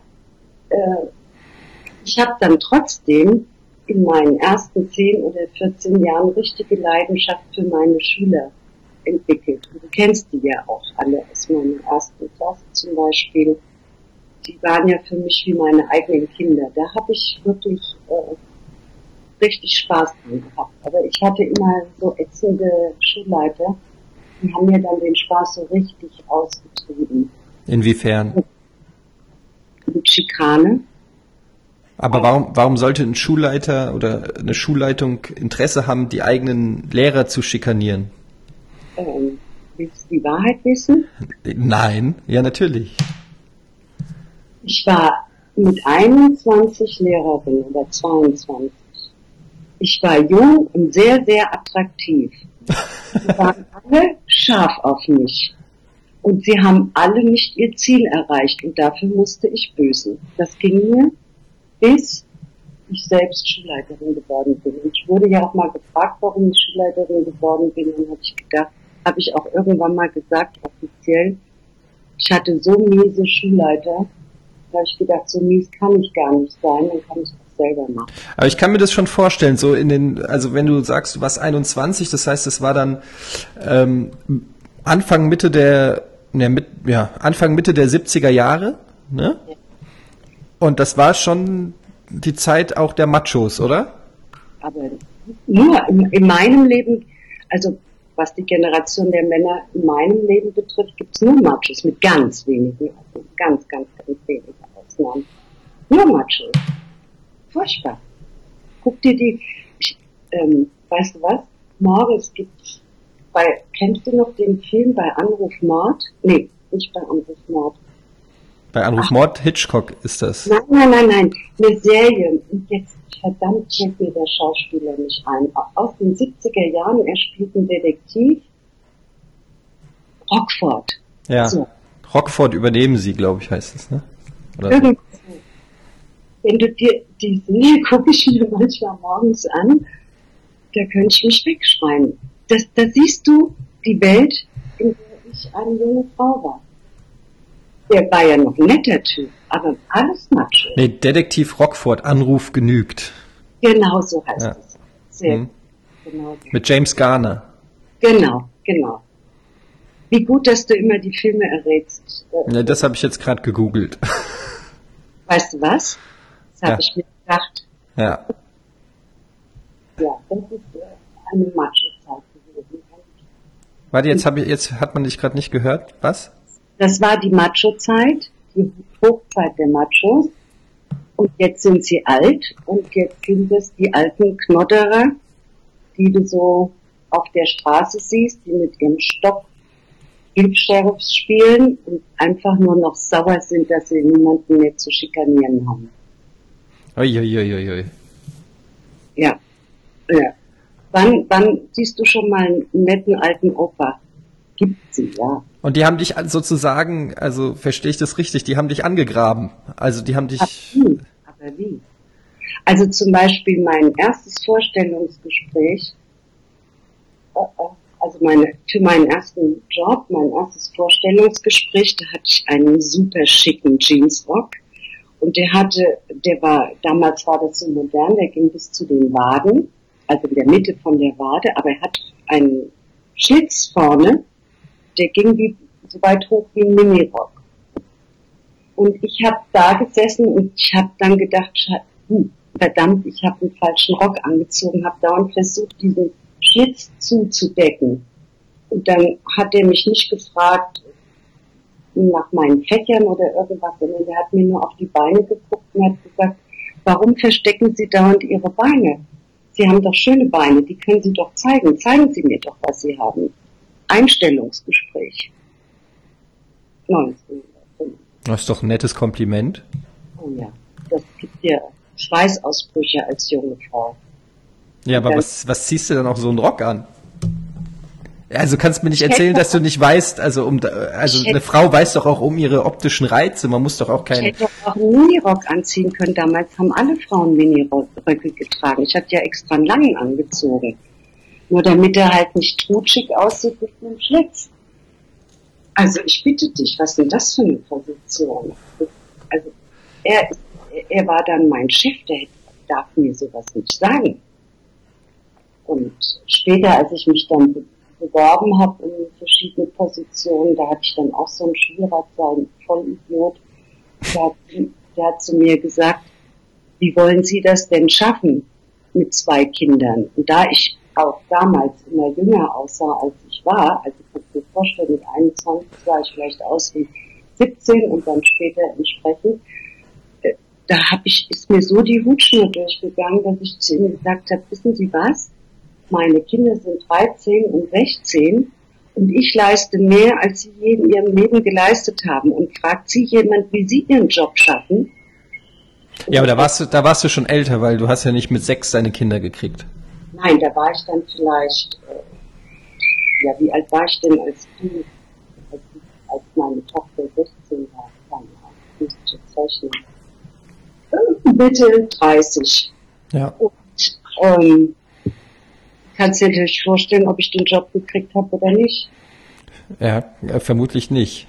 Speaker 2: ich habe dann trotzdem in meinen ersten 10 oder 14 Jahren richtige Leidenschaft für meine Schüler entwickelt. Und du kennst die ja auch alle aus meiner ersten Klasse zum Beispiel. Die waren ja für mich wie meine eigenen Kinder. Da habe ich wirklich richtig Spaß dran gehabt. Aber ich hatte immer so ätzende Schulleiter, die haben mir dann den Spaß so richtig ausgetrieben.
Speaker 1: Inwiefern?
Speaker 2: Mit Schikane.
Speaker 1: Aber warum sollte ein Schulleiter oder eine Schulleitung Interesse haben, die eigenen Lehrer zu schikanieren?
Speaker 2: Willst du die Wahrheit wissen?
Speaker 1: Nein, ja natürlich.
Speaker 2: Ich war mit 21 Lehrerin oder 22. Ich war jung und sehr, sehr attraktiv. Sie waren alle scharf auf mich. Und sie haben alle nicht ihr Ziel erreicht. Und dafür musste ich büßen. Das ging mir, bis ich selbst Schulleiterin geworden bin. Und ich wurde ja auch mal gefragt, warum ich Schulleiterin geworden bin. Und habe ich gedacht, habe ich auch irgendwann mal gesagt, offiziell, ich hatte so miese Schulleiter. Da habe ich gedacht, so mies kann ich gar nicht sein, dann kann ich das selber machen.
Speaker 1: Aber ich kann mir das schon vorstellen, so also wenn du sagst, du warst 21, das heißt, es war dann Anfang Mitte der 70er Jahre, ne?
Speaker 2: Ja.
Speaker 1: Und das war schon die Zeit auch der Machos, oder?
Speaker 2: Aber nur in meinem Leben, also was die Generation der Männer in meinem Leben betrifft, gibt es nur Machos mit ganz wenigen, also ganz, ganz, ganz wenigen Ausnahmen. Nur Machos. Furchtbar. Guck dir weißt du was? Morgens gibt's kennst du noch den Film bei Anruf Mord? Nee, nicht bei Anruf Mord.
Speaker 1: Bei Anruf Mord Hitchcock ist das.
Speaker 2: Nein. Eine Serie. Und jetzt, verdammt, fällt mir der Schauspieler nicht ein. Aus den 70er Jahren, er spielt einen Detektiv. Rockford.
Speaker 1: Ja.
Speaker 2: So.
Speaker 1: Rockford übernehmen Sie, glaube ich, heißt es, ne? Oder so.
Speaker 2: Irgendwo. Wenn du dir die Serie gucke ich mir manchmal morgens an, da könnte ich mich wegschreien. Da siehst du die Welt, in der ich eine junge Frau war. Der war ja noch ein netter Typ, aber alles Macho.
Speaker 1: Nee, Detektiv Rockford, Anruf genügt.
Speaker 2: Genau so heißt
Speaker 1: Ja.
Speaker 2: es. Sehr
Speaker 1: Mhm.
Speaker 2: gut. Genau so.
Speaker 1: Mit James Garner.
Speaker 2: Genau. Wie gut, dass du immer die Filme errätst.
Speaker 1: Ja, das habe ich jetzt gerade gegoogelt.
Speaker 2: Weißt du was? Das habe ich mir gedacht.
Speaker 1: Ja.
Speaker 2: Ja, das ist eine Macho-Zeit gewesen.
Speaker 1: Warte, jetzt hat man dich gerade nicht gehört. Was?
Speaker 2: Das war die Macho-Zeit, die Hochzeit der Machos. Und jetzt sind sie alt und jetzt sind es die alten Knodderer, die du so auf der Straße siehst, die mit ihrem Stock Hilfs-Sheriffs spielen und einfach nur noch sauer sind, dass sie niemanden mehr zu schikanieren haben.
Speaker 1: Uiuiuiui.
Speaker 2: Ja. Wann siehst du schon mal einen netten alten Opa? Gibt sie, ja.
Speaker 1: Und die haben dich sozusagen, also verstehe ich das richtig, die haben dich angegraben. Also die haben dich...
Speaker 2: Aber wie? Also zum Beispiel mein erstes Vorstellungsgespräch, also für meinen ersten Job, mein erstes Vorstellungsgespräch, da hatte ich einen super schicken Jeansrock. Und damals war das so modern, der ging bis zu den Waden, also in der Mitte von der Wade, aber er hat einen Schlitz vorne, der ging so weit hoch wie ein Minirock. Und ich habe da gesessen und ich habe dann gedacht, verdammt, ich habe einen falschen Rock angezogen, habe dauernd versucht, diesen Schlitz zuzudecken. Und dann hat er mich nicht gefragt nach meinen Fächern oder irgendwas, sondern er hat mir nur auf die Beine geguckt und hat gesagt, warum verstecken Sie dauernd Ihre Beine? Sie haben doch schöne Beine, die können Sie doch zeigen. Zeigen Sie mir doch, was Sie haben. Einstellungsgespräch. 19.
Speaker 1: Das ist doch ein nettes Kompliment.
Speaker 2: Oh ja, das gibt dir Schweißausbrüche als junge Frau.
Speaker 1: Ja, aber was ziehst du dann auch so einen Rock an? Also kannst mir nicht erzählen, dass du nicht weißt, also eine Frau weiß doch auch um ihre optischen Reize, man muss doch auch
Speaker 2: Ich hätte doch auch einen Minirock anziehen können. Damals haben alle Frauen Miniröcke getragen. Ich hatte ja extra einen langen angezogen. Nur damit er halt nicht trutschig aussieht mit einem Schlitz. Also ich bitte dich, was ist denn das für eine Position? Also er war dann mein Chef, der darf mir sowas nicht sagen. Und später, als ich mich dann beworben habe in verschiedene Positionen, da hatte ich dann auch so einen Schulrat, so einen Vollidiot, der hat zu mir gesagt, wie wollen Sie das denn schaffen mit 2 Kindern? Und da ich auch damals immer jünger aussah, als ich war, also ich kann mir vorstellen, mit 21 sah ich vielleicht aus wie 17 und dann später entsprechend, da ist mir so die Hutschnur durchgegangen, dass ich zu ihm gesagt habe, wissen Sie was? Meine Kinder sind 13 und 16 und ich leiste mehr, als sie je in ihrem Leben geleistet haben. Und fragt Sie jemand, wie Sie Ihren Job schaffen?
Speaker 1: Ja, aber da warst du schon älter, weil du hast ja nicht mit 6 deine Kinder gekriegt.
Speaker 2: Nein, da war ich dann vielleicht, wie alt war ich denn als meine Tochter 16 war? Müsste ich jetzt rechnen. Mitte 30.
Speaker 1: Ja.
Speaker 2: Und kannst du dir natürlich vorstellen, ob ich den Job gekriegt habe oder nicht?
Speaker 1: Ja, vermutlich nicht.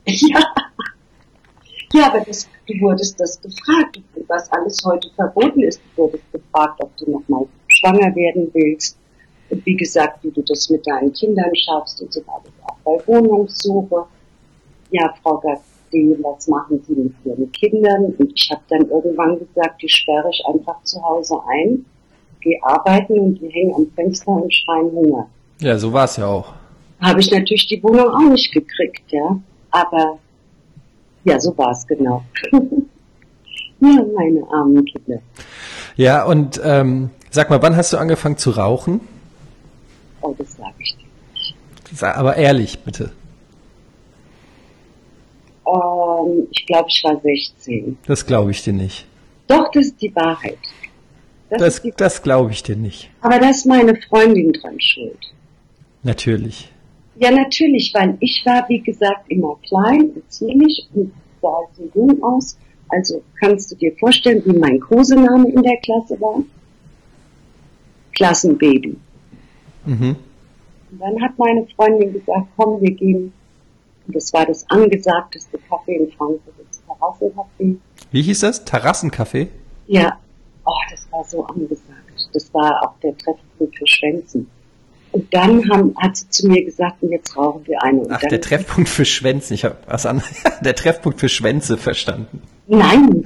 Speaker 2: Ja, aber du wurdest das gefragt, was alles heute verboten ist. Du wurdest gefragt, ob du nochmal schwanger werden willst. Und wie gesagt, wie du das mit deinen Kindern schaffst und so weiter. Auch bei Wohnungssuche. Ja, Frau Gatti, was machen Sie mit Ihren Kindern? Und ich habe dann irgendwann gesagt, die sperre ich einfach zu Hause ein. Geh arbeiten und die hängen am Fenster und schreien Hunger.
Speaker 1: Ja, so war es ja auch.
Speaker 2: Habe ich natürlich die Wohnung auch nicht gekriegt, ja. Aber, ja, so war es genau. Ja, meine armen Kinder.
Speaker 1: Ja, und sag mal, wann hast du angefangen zu rauchen?
Speaker 2: Oh, das sage ich dir nicht.
Speaker 1: Aber ehrlich, bitte.
Speaker 2: Ich glaube, ich war 16.
Speaker 1: Das glaube ich dir nicht.
Speaker 2: Doch, das ist die Wahrheit.
Speaker 1: Das glaube ich dir nicht.
Speaker 2: Aber da ist meine Freundin dran schuld.
Speaker 1: Natürlich.
Speaker 2: Ja, natürlich, weil ich war, wie gesagt, immer klein und zierlich und sah so jung aus. Also kannst du dir vorstellen, wie mein Kosename in der Klasse war? Klassenbaby.
Speaker 1: Mhm.
Speaker 2: Und dann hat meine Freundin gesagt, komm, wir gehen. Und das war das angesagteste Café in Frankfurt, das Terrassencafé.
Speaker 1: Wie hieß das? Terrassencafé?
Speaker 2: Ja, oh, das war so angesagt. Das war auch der Treffpunkt für Schwänzen. Und dann hat sie zu mir gesagt, und jetzt rauchen wir eine. Und
Speaker 1: Ach,
Speaker 2: dann,
Speaker 1: der Treffpunkt für Schwänzen. Ich habe was anderes. Der Treffpunkt für Schwänze verstanden.
Speaker 2: Nein,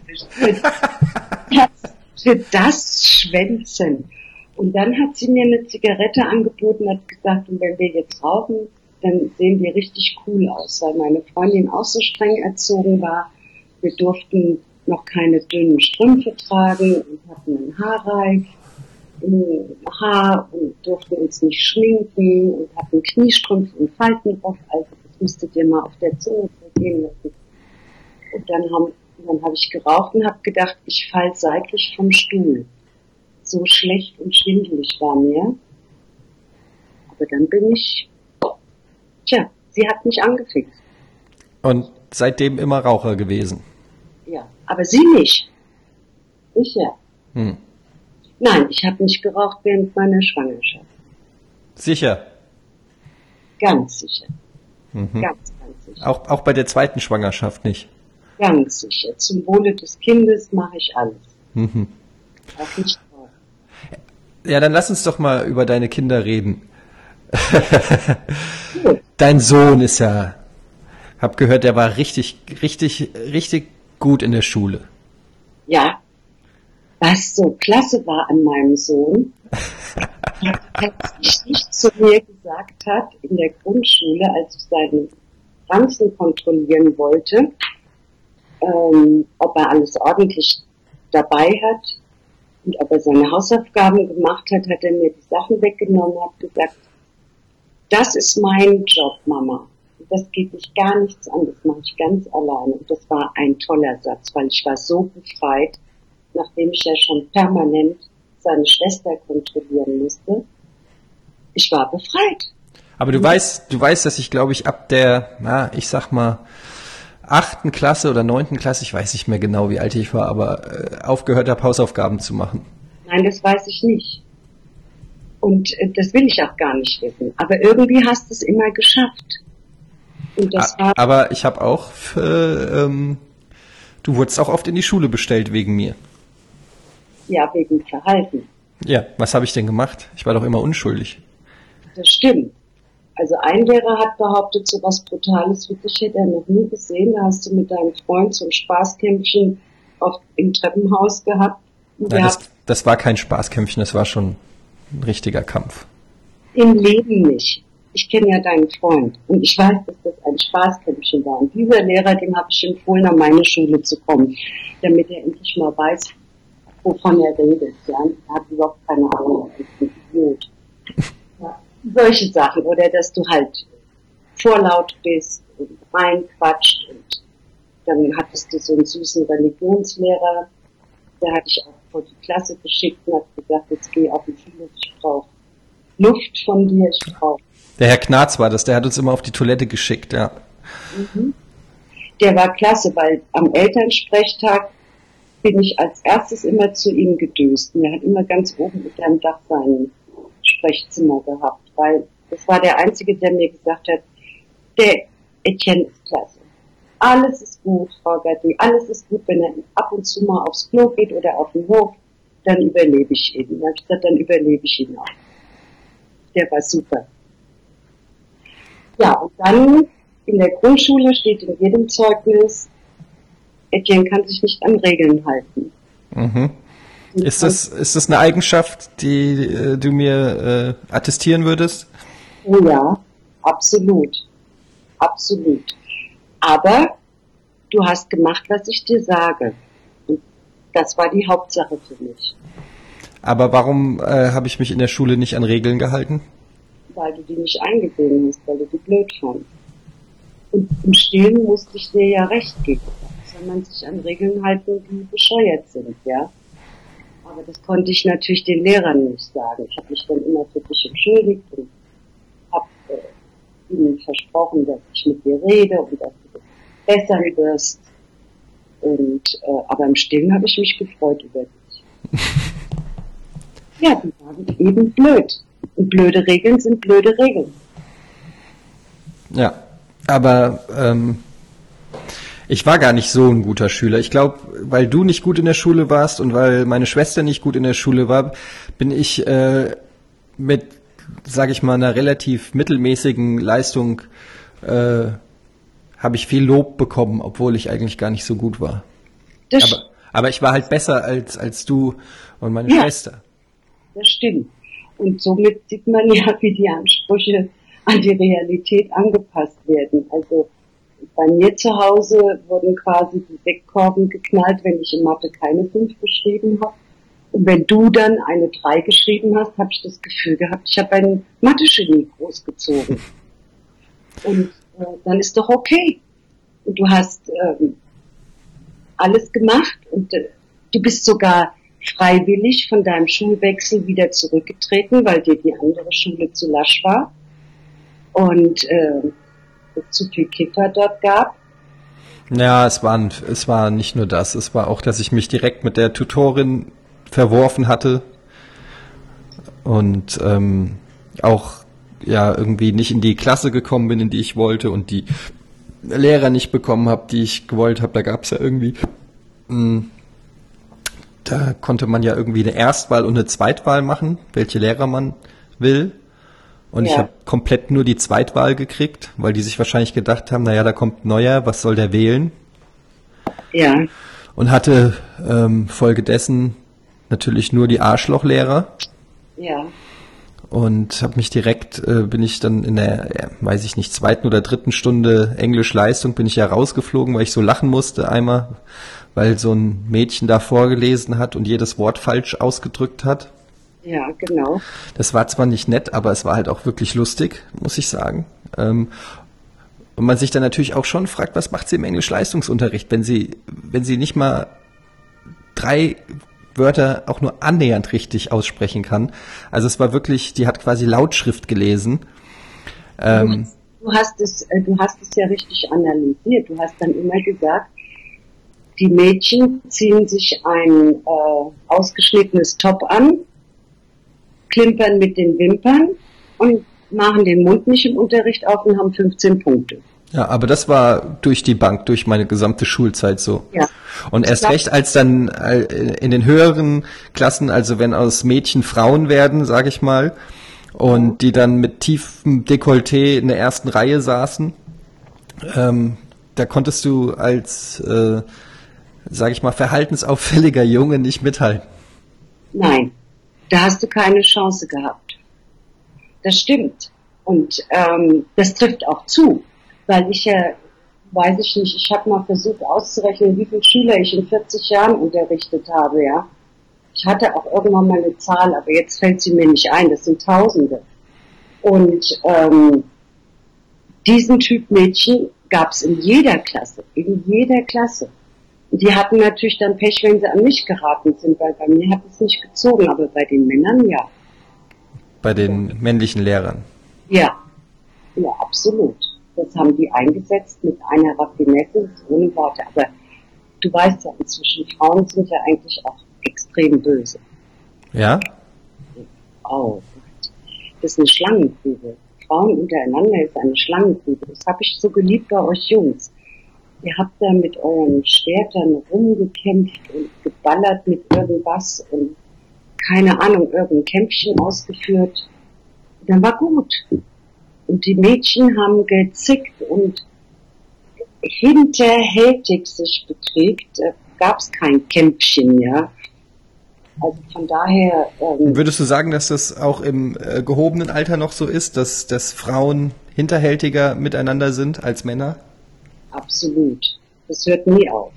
Speaker 2: für das Schwänzen. Und dann hat sie mir eine Zigarette angeboten, hat gesagt, und wenn wir jetzt rauchen, dann sehen wir richtig cool aus, weil meine Freundin auch so streng erzogen war. Wir durften noch keine dünnen Strümpfe tragen und hatten einen Haarreif im Haar und durften uns nicht schminken und hatten Kniestrümpfe und Faltenrock. Also das müsstet ihr mal auf der Zunge vergehen lassen. Und dann habe ich geraucht und habe gedacht, ich falle seitlich vom Stuhl. So schlecht und schwindelig war mir. Aber dann sie hat mich angefixt.
Speaker 1: Und seitdem immer Raucher gewesen.
Speaker 2: Ja, aber sie nicht. Ich ja.
Speaker 1: Hm.
Speaker 2: Nein, ich habe nicht geraucht während meiner Schwangerschaft.
Speaker 1: Sicher.
Speaker 2: Ganz sicher.
Speaker 1: Mhm.
Speaker 2: Ganz sicher.
Speaker 1: Auch bei der zweiten Schwangerschaft nicht.
Speaker 2: Ganz sicher. Zum Wohle des Kindes mache ich alles.
Speaker 1: Mhm.
Speaker 2: Auch nicht rauchen.
Speaker 1: Ja, dann lass uns doch mal über deine Kinder reden.
Speaker 2: Cool.
Speaker 1: Dein Sohn ist ja, hab gehört, der war richtig gut in der Schule.
Speaker 2: Ja, was so klasse war an meinem Sohn, als ich nicht zu mir gesagt hat in der Grundschule, als ich seinen Ranzen kontrollieren wollte, ob er alles ordentlich dabei hat und ob er seine Hausaufgaben gemacht hat, hat er mir die Sachen weggenommen, hat gesagt, das ist mein Job, Mama. Das geht mich gar nichts an, das mache ich ganz alleine. Und das war ein toller Satz, weil ich war so befreit, nachdem ich ja schon permanent seine Schwester kontrollieren musste. Ich war befreit.
Speaker 1: Aber du weißt, dass ich, glaube ich, ab der, ich sag mal, 8. Klasse oder 9. Klasse, ich weiß nicht mehr genau, wie alt ich war, aber aufgehört habe, Hausaufgaben zu machen.
Speaker 2: Nein, das weiß ich nicht. Und das will ich auch gar nicht wissen. Aber irgendwie hast du es immer geschafft. Und das war.
Speaker 1: Aber ich habe auch, du wurdest auch oft in die Schule bestellt wegen mir.
Speaker 2: Ja, wegen Verhalten.
Speaker 1: Ja, was habe ich denn gemacht? Ich war doch immer unschuldig.
Speaker 2: Das stimmt. Also ein Lehrer hat behauptet, so was Brutales wie dich hätte er noch nie gesehen. Da hast du mit deinem Freund so ein Spaßkämpfchen im Treppenhaus gehabt.
Speaker 1: Nein, das war kein Spaßkämpfchen, das war schon ein richtiger Kampf.
Speaker 2: Im Leben nicht. Ich kenne ja deinen Freund und ich weiß, dass das ein Spaßkämpfchen war. Und dieser Lehrer, dem habe ich empfohlen, an meine Schule zu kommen, damit er endlich mal weiß, wovon er redet. Ja? Er hat überhaupt keine Ahnung, er ist ein Idiot. Ja. Solche Sachen. Oder dass du halt vorlaut bist und reinquatscht. Und dann hattest du so einen süßen Religionslehrer, der hatte ich auch vor die Klasse geschickt und hat gesagt, jetzt geh auf den Schulhof, ich brauche Luft von dir, ich brauche.
Speaker 1: Der Herr Knarz war das, der hat uns immer auf die Toilette geschickt, ja.
Speaker 2: Mhm. Der war klasse, weil am Elternsprechtag bin ich als erstes immer zu ihm gedüst. Und er hat immer ganz oben unterm Dach sein Sprechzimmer gehabt, weil das war der Einzige, der mir gesagt hat, der Etienne ist klasse. Alles ist gut, Frau Gatti, alles ist gut, wenn er ab und zu mal aufs Klo geht oder auf den Hof, dann überlebe ich ihn. Dann habe ich gesagt, dann überlebe ich ihn auch. Der war super. Ja, und dann in der Grundschule steht in jedem Zeugnis, Etienne kann sich nicht an Regeln halten.
Speaker 1: Mhm. Ist das eine Eigenschaft, die du mir attestieren würdest?
Speaker 2: Oh ja, absolut. Absolut. Aber du hast gemacht, was ich dir sage. Und das war die Hauptsache für mich.
Speaker 1: Aber warum habe ich mich in der Schule nicht an Regeln gehalten?
Speaker 2: Weil du die nicht eingesehen hast, weil du die blöd fandst. Und im Stillen musste ich dir ja recht geben. Da soll man sich an Regeln halten, die bescheuert sind, ja. Aber das konnte ich natürlich den Lehrern nicht sagen. Ich habe mich dann immer für dich entschuldigt und habe ihnen versprochen, dass ich mit dir rede und dass du das bessern wirst. Und aber im Stillen habe ich mich gefreut über dich. Ja, die waren eben blöd. Und blöde Regeln sind blöde Regeln.
Speaker 1: Ja, aber ich war gar nicht so ein guter Schüler. Ich glaube, weil du nicht gut in der Schule warst und weil meine Schwester nicht gut in der Schule war, bin ich mit, sage ich mal, einer relativ mittelmäßigen Leistung habe ich viel Lob bekommen, obwohl ich eigentlich gar nicht so gut war. Aber ich war halt besser als du und meine Schwester.
Speaker 2: Das stimmt. Und somit sieht man ja, wie die Ansprüche an die Realität angepasst werden. Also bei mir zu Hause wurden quasi die Weckkorben geknallt, wenn ich in Mathe keine 5 geschrieben habe. Und wenn du dann eine 3 geschrieben hast, habe ich das Gefühl gehabt, ich habe ein Mathe-Genie großgezogen. Und dann ist doch okay. Und du hast alles gemacht und du bist sogar freiwillig von deinem Schulwechsel wieder zurückgetreten, weil dir die andere Schule zu lasch war und es zu viel Kiffer dort gab.
Speaker 1: Ja, es war nicht nur das, es war auch, dass ich mich direkt mit der Tutorin verworfen hatte und auch ja irgendwie nicht in die Klasse gekommen bin, in die ich wollte und die Lehrer nicht bekommen habe, die ich gewollt habe. Da gab es ja irgendwie da konnte man ja irgendwie eine Erstwahl und eine Zweitwahl machen, welche Lehrer man will. Und ich habe komplett nur die Zweitwahl gekriegt, weil die sich wahrscheinlich gedacht haben, naja, da kommt ein Neuer, was soll der wählen?
Speaker 2: Ja.
Speaker 1: Und hatte folgedessen natürlich nur die Arschlochlehrer.
Speaker 2: Ja.
Speaker 1: Und habe mich direkt, bin ich dann in der, weiß ich nicht, 2. oder 3. Stunde Englisch-Leistung bin ich ja rausgeflogen, weil ich so lachen musste einmal, weil so ein Mädchen da vorgelesen hat und jedes Wort falsch ausgedrückt hat.
Speaker 2: Ja, genau.
Speaker 1: Das war zwar nicht nett, aber es war halt auch wirklich lustig, muss ich sagen. Und man sich dann natürlich auch schon fragt, was macht sie im Englisch-Leistungsunterricht, wenn sie nicht mal 3 Wörter auch nur annähernd richtig aussprechen kann. Also es war wirklich, die hat quasi Lautschrift gelesen.
Speaker 2: Du hast es ja richtig analysiert. Du hast dann immer gesagt, die Mädchen ziehen sich ein ausgeschnittenes Top an, klimpern mit den Wimpern und machen den Mund nicht im Unterricht auf und haben 15 Punkte.
Speaker 1: Ja, aber das war durch die Bank, durch meine gesamte Schulzeit so.
Speaker 2: Ja.
Speaker 1: Und erst recht, als dann in den höheren Klassen, also wenn aus Mädchen Frauen werden, sage ich mal, und die dann mit tiefem Dekolleté in der ersten Reihe saßen, da konntest du als, sage ich mal, verhaltensauffälliger Junge nicht mithalten.
Speaker 2: Nein, da hast du keine Chance gehabt. Das stimmt. Und das trifft auch zu, weil ich ja, weiß ich nicht, ich habe mal versucht auszurechnen, wie viele Schüler ich in 40 Jahren unterrichtet habe, ja. Ich hatte auch irgendwann mal eine Zahl, aber jetzt fällt sie mir nicht ein, das sind Tausende. Und diesen Typ Mädchen gab es in jeder Klasse, Und die hatten natürlich dann Pech, wenn sie an mich geraten sind, weil bei mir hat es nicht gezogen, aber bei den Männern ja.
Speaker 1: Bei den männlichen Lehrern?
Speaker 2: Ja, ja, absolut. Das haben die eingesetzt mit einer Raffinesse, ohne Worte. Aber du weißt ja inzwischen, Frauen sind ja eigentlich auch extrem böse.
Speaker 1: Ja?
Speaker 2: Oh, das ist eine Schlangengrube. Frauen untereinander ist eine Schlangengrube. Das habe ich so geliebt bei euch Jungs. Ihr habt da mit euren Schwertern rumgekämpft und geballert mit irgendwas und keine Ahnung, irgendein Kämpfchen ausgeführt. Dann war gut. Und die Mädchen haben gezickt und hinterhältig sich bekriegt. Gab es kein Kämpfchen, ja. Also von daher...
Speaker 1: Würdest du sagen, dass das auch im gehobenen Alter noch so ist, dass Frauen hinterhältiger miteinander sind als Männer?
Speaker 2: Absolut. Das hört nie auf.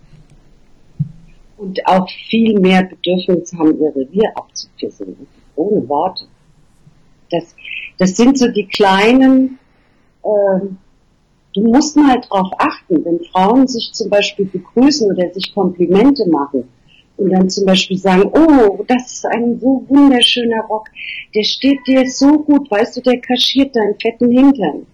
Speaker 2: Und auch viel mehr Bedürfnis haben, ihr Revier abzukissen. Ohne Worte. Das sind so die kleinen Du musst mal drauf achten, wenn Frauen sich zum Beispiel begrüßen oder sich Komplimente machen und dann zum Beispiel sagen, oh, das ist ein so wunderschöner Rock, der steht dir so gut, weißt du, der kaschiert deinen fetten Hintern.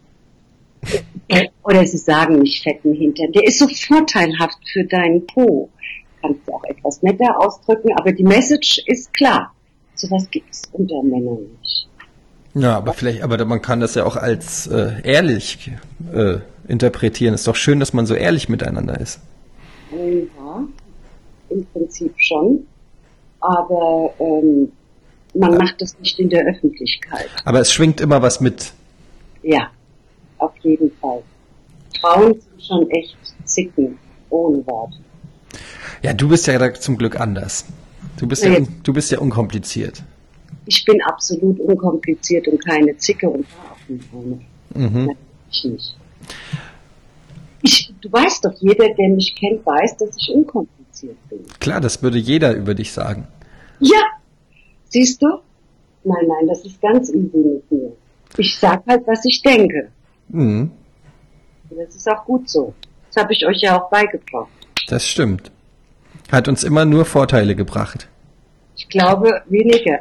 Speaker 2: Oder sie sagen nicht fetten Hintern, der ist so vorteilhaft für deinen Po. Kannst du auch etwas netter ausdrücken, aber die Message ist klar. Sowas gibt's unter Männern nicht.
Speaker 1: Ja, aber man kann das ja auch als ehrlich interpretieren. Ist doch schön, dass man so ehrlich miteinander ist.
Speaker 2: Ja, im Prinzip schon. Aber man macht das nicht in der Öffentlichkeit.
Speaker 1: Aber es schwingt immer was mit.
Speaker 2: Ja, auf jeden Fall. Frauen sind schon echt Zicken, ohne Wort.
Speaker 1: Ja, du bist ja da zum Glück anders. Du bist ja unkompliziert.
Speaker 2: Ich bin absolut unkompliziert und keine Zicke und war auch nicht eine. Natürlich nicht. Du weißt doch, jeder, der mich kennt, weiß, dass ich unkompliziert bin.
Speaker 1: Klar, das würde jeder über dich sagen.
Speaker 2: Ja, siehst du? Nein, das ist ganz easy mit mir. Ich sag halt, was ich denke. Mhm. Und das ist auch gut so. Das habe ich euch ja auch beigebracht.
Speaker 1: Das stimmt. Hat uns immer nur Vorteile gebracht.
Speaker 2: Ich glaube, weniger.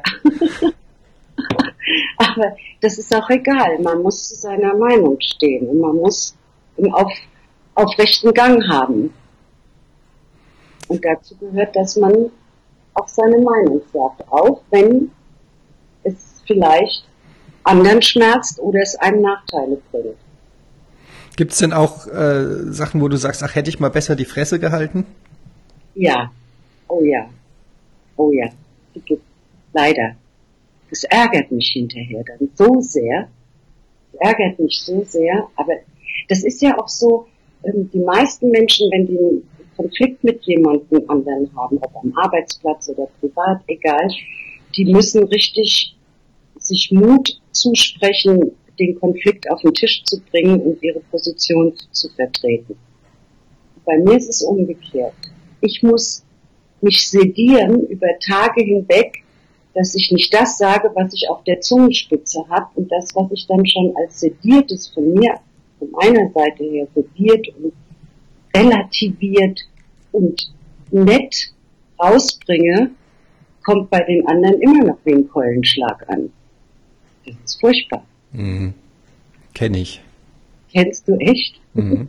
Speaker 2: Aber das ist auch egal. Man muss zu seiner Meinung stehen und man muss einen aufrechten Gang haben. Und dazu gehört, dass man auch seine Meinung sagt, auch wenn es vielleicht anderen schmerzt oder es einem Nachteile bringt.
Speaker 1: Gibt es denn auch Sachen, wo du sagst, ach, hätte ich mal besser die Fresse gehalten?
Speaker 2: Ja. Oh ja. Die gibt's leider. Das ärgert mich hinterher dann so sehr. Das ärgert mich so sehr. Aber das ist ja auch so, die meisten Menschen, wenn die einen Konflikt mit jemandem anderen haben, ob am Arbeitsplatz oder privat, egal, die müssen richtig sich Mut zusprechen, den Konflikt auf den Tisch zu bringen und ihre Position zu vertreten. Bei mir ist es umgekehrt. Ich muss mich sedieren über Tage hinweg, dass ich nicht das sage, was ich auf der Zungenspitze habe und das, was ich dann schon als sediertes von meiner Seite her sediert und relativiert und nett rausbringe, kommt bei den anderen immer noch wie ein Keulenschlag an. Das ist furchtbar.
Speaker 1: Mhm. Kenn ich.
Speaker 2: Kennst du echt?
Speaker 1: Mhm.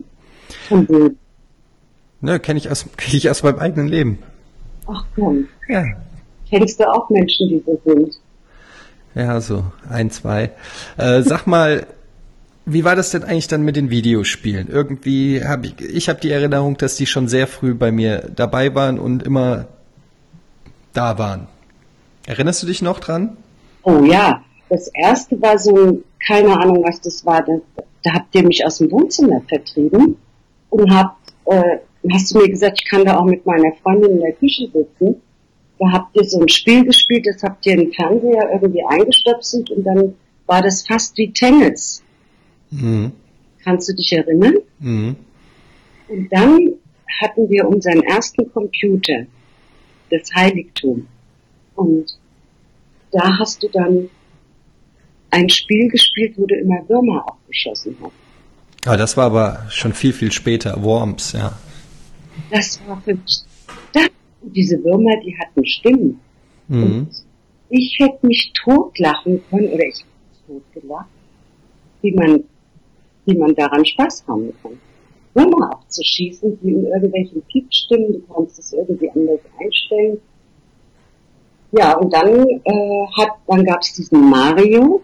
Speaker 1: Ne, kenn ich aus meinem eigenen Leben.
Speaker 2: Ach komm.
Speaker 1: Ja.
Speaker 2: Kennst du auch Menschen, die so sind?
Speaker 1: Ja, so 1, 2. Sag mal, wie war das denn eigentlich dann mit den Videospielen? Irgendwie habe ich die Erinnerung, dass die schon sehr früh bei mir dabei waren und immer da waren. Erinnerst du dich noch dran?
Speaker 2: Oh ja, das erste war so, keine Ahnung, was das war. Da habt ihr mich aus dem Wohnzimmer vertrieben und hast du mir gesagt, ich kann da auch mit meiner Freundin in der Küche sitzen. Da habt ihr so ein Spiel gespielt, das habt ihr in den Fernseher irgendwie eingestöpselt und dann war das fast wie Tennis. Mhm. Kannst du dich erinnern? Mhm. Und dann hatten wir unseren ersten Computer, das Heiligtum. Und da hast du dann ein Spiel gespielt, wo du immer Würmer aufgeschossen hast.
Speaker 1: Ja, das war aber schon viel, viel später. Worms, ja.
Speaker 2: Das war für mich. Diese Würmer, die hatten Stimmen. Mhm. Und ich hätte mich totlachen können, oder ich hätte totgelacht, wie man daran Spaß haben kann. Würmer aufzuschießen, die in irgendwelchen Piepstimmen, du kannst es irgendwie anders einstellen. Ja, und dann gab es diesen Mario.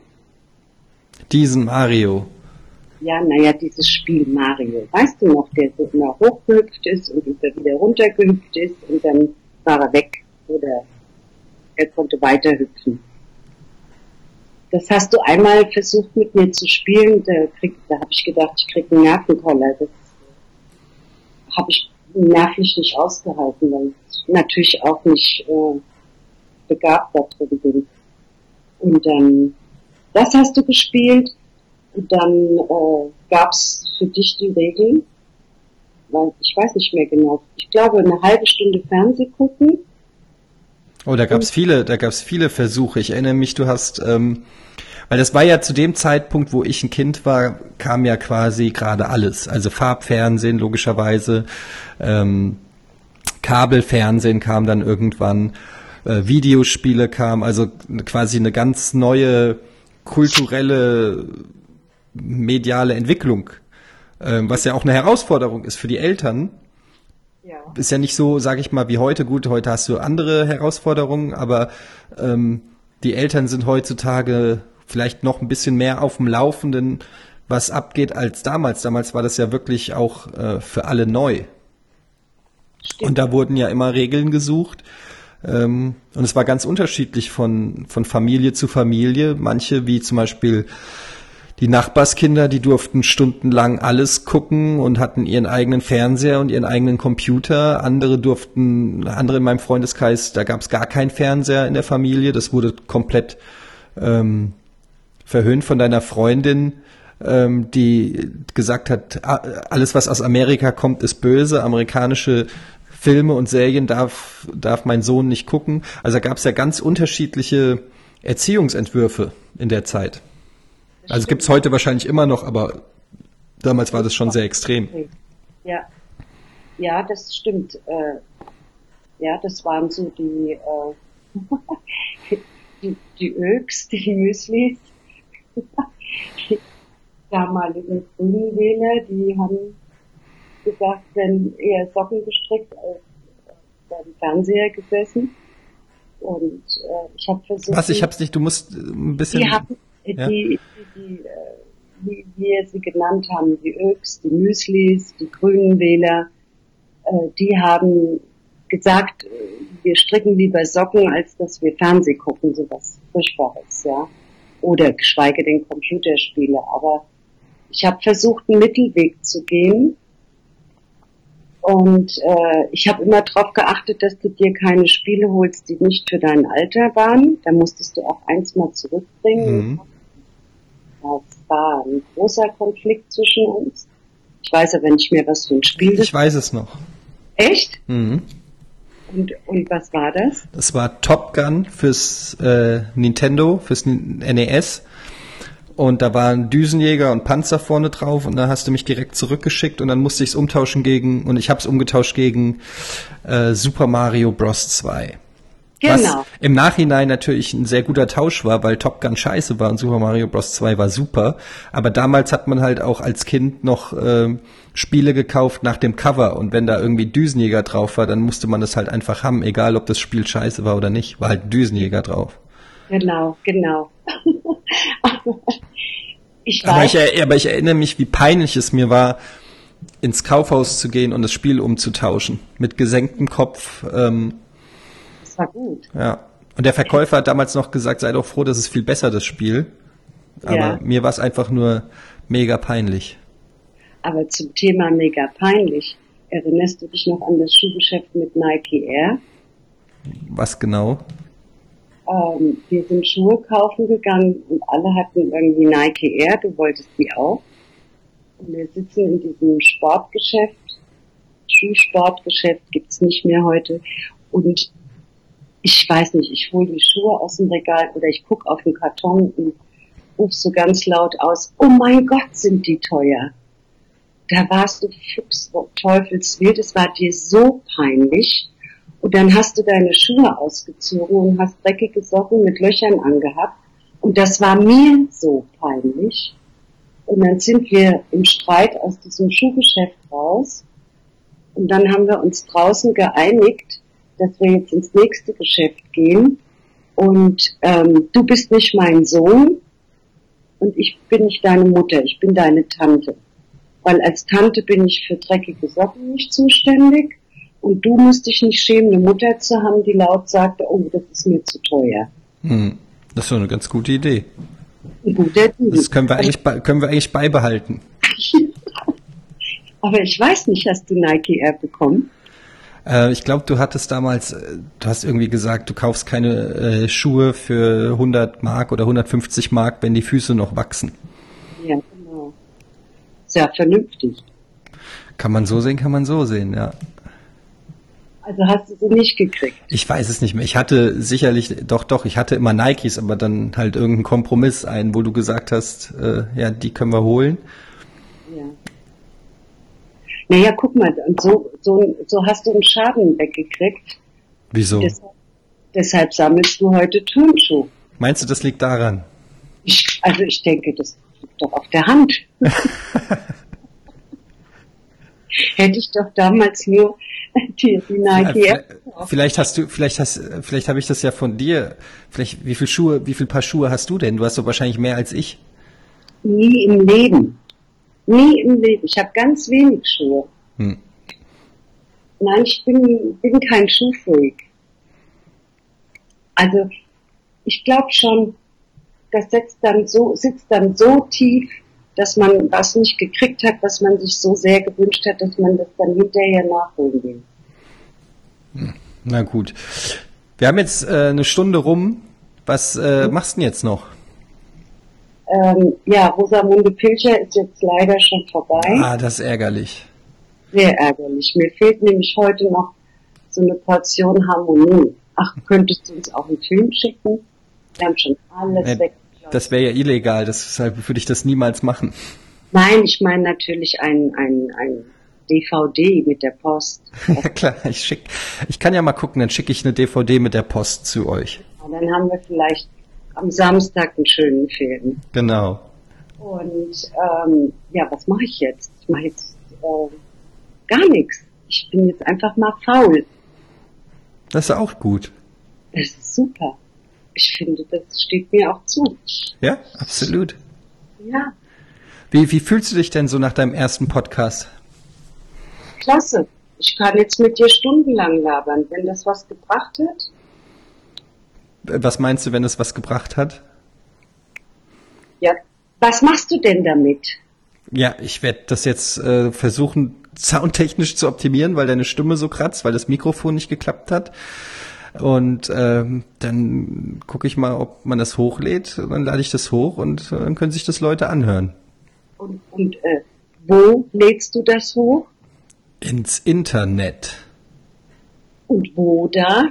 Speaker 2: Ja, dieses Spiel Mario. Weißt du noch, der so immer hochgehüpft ist und wieder runtergehüpft ist und dann war er weg oder er konnte weiter hüpfen. Das hast du einmal versucht mit mir zu spielen, da habe ich gedacht, ich krieg einen Nervenkoller. Das habe ich nervlich nicht ausgehalten, weil ich natürlich auch nicht begabt da drin bin. Und dann, das hast du gespielt. Und dann gab's für dich die Regeln, weil ich weiß nicht mehr genau. Ich glaube, eine halbe Stunde Fernseh gucken. Oh,
Speaker 1: da gab's viele Versuche. Ich erinnere mich, du hast, weil Weil das war ja zu dem Zeitpunkt, wo ich ein Kind war, kam ja quasi gerade alles. Also Farbfernsehen logischerweise, Kabelfernsehen kam dann irgendwann, Videospiele kamen, also quasi eine ganz neue kulturelle, mediale Entwicklung, was ja auch eine Herausforderung ist für die Eltern.
Speaker 2: Ja.
Speaker 1: Ist ja nicht so, sage ich mal, wie heute. Gut, heute hast du andere Herausforderungen, aber die Eltern sind heutzutage vielleicht noch ein bisschen mehr auf dem Laufenden, was abgeht, als damals. Damals war das ja wirklich auch für alle neu.
Speaker 2: Stimmt.
Speaker 1: Und da wurden ja immer Regeln gesucht. Und es war ganz unterschiedlich von Familie zu Familie. Manche, wie zum Beispiel die Nachbarskinder, die durften stundenlang alles gucken und hatten ihren eigenen Fernseher und ihren eigenen Computer. Andere in meinem Freundeskreis, da gab es gar keinen Fernseher in der Familie. Das wurde komplett verhöhnt von deiner Freundin, die gesagt hat, alles, was aus Amerika kommt, ist böse. Amerikanische Filme und Serien darf mein Sohn nicht gucken. Also da gab es ja ganz unterschiedliche Erziehungsentwürfe in der Zeit. Also gibt's heute wahrscheinlich immer noch, aber damals war das schon sehr extrem.
Speaker 2: Ja, ja, das stimmt. Ja, das waren so die Öks, die Müslis, die damaligen Grünen Wähler, die haben gesagt, wenn eher Socken gestrickt als beim Fernseher gesessen. Und ich habe versucht...
Speaker 1: Was? Ich hab's nicht, du musst ein bisschen...
Speaker 2: Die haben,
Speaker 1: ja?
Speaker 2: wie wir sie genannt haben, die Öks, die Müslis, die Grünen Wähler, die haben gesagt, wir stricken lieber Socken, als dass wir Fernseh gucken, sowas Furchtbares, ja. Oder geschweige denn Computerspiele. Aber ich habe versucht, einen Mittelweg zu gehen. Und ich habe immer darauf geachtet, dass du dir keine Spiele holst, die nicht für dein Alter waren. Da musstest du auch eins mal zurückbringen.
Speaker 1: Mhm.
Speaker 2: Das war ein großer Konflikt zwischen uns. Ich weiß aber nicht mehr, was für ein Spiel das
Speaker 1: Ich weiß es noch.
Speaker 2: Echt?
Speaker 1: Mhm.
Speaker 2: Und was war das?
Speaker 1: Das war Top Gun fürs Nintendo, fürs NES. Und da waren Düsenjäger und Panzer vorne drauf und da hast du mich direkt zurückgeschickt und dann musste ich es umtauschen und ich habe es umgetauscht gegen Super Mario Bros. 2.
Speaker 2: Genau.
Speaker 1: Was im Nachhinein natürlich ein sehr guter Tausch war, weil Top Gun scheiße war und Super Mario Bros. 2 war super. Aber damals hat man halt auch als Kind noch Spiele gekauft nach dem Cover und wenn da irgendwie Düsenjäger drauf war, dann musste man das halt einfach haben, egal ob das Spiel scheiße war oder nicht, war halt Düsenjäger drauf.
Speaker 2: Genau.
Speaker 1: Aber ich erinnere mich, wie peinlich es mir war, ins Kaufhaus zu gehen und das Spiel umzutauschen. Mit gesenktem Kopf.
Speaker 2: Das war gut.
Speaker 1: Ja. Und der Verkäufer hat damals noch gesagt, sei doch froh, das ist viel besser, das Spiel. Aber
Speaker 2: Ja.
Speaker 1: mir war es einfach nur mega peinlich.
Speaker 2: Aber zum Thema mega peinlich. Erinnerst du dich noch an das Schuhgeschäft mit Nike Air?
Speaker 1: Was genau?
Speaker 2: Wir sind Schuhe kaufen gegangen und alle hatten irgendwie Nike Air, du wolltest die auch. Und wir sitzen in diesem Sportgeschäft, Schuhsportgeschäft gibt's nicht mehr heute. Und ich weiß nicht, ich hole die Schuhe aus dem Regal oder ich gucke auf den Karton und ruf so ganz laut aus, oh mein Gott, sind die teuer. Da warst du fuchsteufelswild, es war dir so peinlich. Und dann hast du deine Schuhe ausgezogen und hast dreckige Socken mit Löchern angehabt. Und das war mir so peinlich. Und dann sind wir im Streit aus diesem Schuhgeschäft raus. Und dann haben wir uns draußen geeinigt, dass wir jetzt ins nächste Geschäft gehen. Und du bist nicht mein Sohn und ich bin nicht deine Mutter, ich bin deine Tante. Weil als Tante bin ich für dreckige Socken nicht zuständig. Und du musst dich nicht schämen, eine Mutter zu haben, die laut sagte, oh, das ist mir zu teuer.
Speaker 1: Das ist doch eine ganz gute Idee.
Speaker 2: Ein guter Deal.
Speaker 1: Das können wir eigentlich beibehalten.
Speaker 2: Aber ich weiß nicht, hast du Nike Air bekommen?
Speaker 1: Ich glaube, du hast irgendwie gesagt, du kaufst keine Schuhe für 100 Mark oder 150 Mark, wenn die Füße noch wachsen.
Speaker 2: Ja, genau. Sehr vernünftig.
Speaker 1: Kann man so sehen, ja.
Speaker 2: Also hast du sie nicht gekriegt?
Speaker 1: Ich weiß es nicht mehr. Ich hatte sicherlich, doch, ich hatte immer Nikes, aber dann halt irgendeinen Kompromiss ein, wo du gesagt hast, ja, die können wir holen.
Speaker 2: Ja. Naja, guck mal, und so hast du einen Schaden weggekriegt.
Speaker 1: Wieso?
Speaker 2: Deshalb sammelst du heute Turnschuh.
Speaker 1: Meinst du, das liegt daran?
Speaker 2: Ich denke, das liegt doch auf der Hand. Hätte ich doch damals nur die Nike
Speaker 1: Ja, vielleicht habe ich das ja von dir. Vielleicht, wie viel Paar Schuhe hast du denn? Du hast doch wahrscheinlich mehr als ich.
Speaker 2: Nie im Leben. Nie im Leben. Ich habe ganz wenig Schuhe. Nein, ich bin kein Schuhfreak. Also, ich glaube schon, das sitzt dann so tief, dass man was nicht gekriegt hat, was man sich so sehr gewünscht hat, dass man das dann hinterher nachholen will.
Speaker 1: Na gut. Wir haben jetzt eine Stunde rum. Was machst du denn jetzt noch?
Speaker 2: Ja, Rosamunde Pilcher ist jetzt leider schon vorbei.
Speaker 1: Ah, das ist ärgerlich.
Speaker 2: Sehr ärgerlich. Mir fehlt nämlich heute noch so eine Portion Harmonie. Ach, könntest du uns auch einen Film schicken? Wir haben schon alles weg.
Speaker 1: Das wäre ja illegal, deshalb würde ich das niemals machen.
Speaker 2: Nein, ich meine natürlich ein DVD mit der Post.
Speaker 1: Ja klar, ich kann ja mal gucken, dann schicke ich eine DVD mit der Post zu euch.
Speaker 2: Und dann haben wir vielleicht am Samstag einen schönen Film.
Speaker 1: Genau.
Speaker 2: Und ja, was mache ich jetzt? Ich mache jetzt gar nichts. Ich bin jetzt einfach mal faul.
Speaker 1: Das ist auch gut.
Speaker 2: Das ist super. Ich finde, das steht mir auch zu.
Speaker 1: Ja, absolut.
Speaker 2: Ja.
Speaker 1: Wie fühlst du dich denn so nach deinem ersten Podcast?
Speaker 2: Klasse. Ich kann jetzt mit dir stundenlang labern, wenn das was gebracht hat.
Speaker 1: Was meinst du, wenn es was gebracht hat?
Speaker 2: Ja. Was machst du denn damit?
Speaker 1: Ja, ich werde das jetzt versuchen, soundtechnisch zu optimieren, weil deine Stimme so kratzt, weil das Mikrofon nicht geklappt hat. Und dann gucke ich mal, ob man das hochlädt. Und dann lade ich das hoch und dann können sich das Leute anhören.
Speaker 2: Und wo lädst du das hoch?
Speaker 1: Ins Internet.
Speaker 2: Und wo da?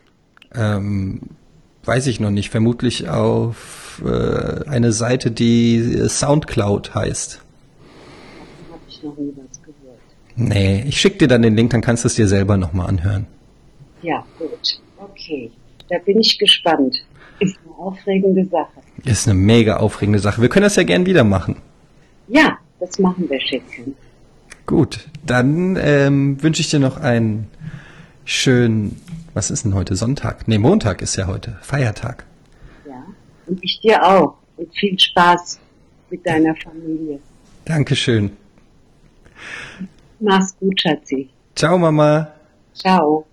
Speaker 1: Weiß ich noch nicht. Vermutlich auf eine Seite, die Soundcloud heißt.
Speaker 2: Davon habe ich noch nie was gehört.
Speaker 1: Nee, ich schicke dir dann den Link, dann kannst du es dir selber nochmal anhören.
Speaker 2: Ja, gut. Okay. Da bin ich gespannt. Ist eine aufregende Sache.
Speaker 1: Ist eine mega aufregende Sache. Wir können das ja gern wieder machen.
Speaker 2: Ja, das machen wir, Schätzchen.
Speaker 1: Gut, dann wünsche ich dir noch einen schönen, was ist denn heute, Sonntag? Nee, Montag ist ja heute, Feiertag.
Speaker 2: Ja, und ich dir auch. Und viel Spaß mit deiner Familie.
Speaker 1: Dankeschön.
Speaker 2: Mach's gut, Schatzi.
Speaker 1: Ciao, Mama.
Speaker 2: Ciao.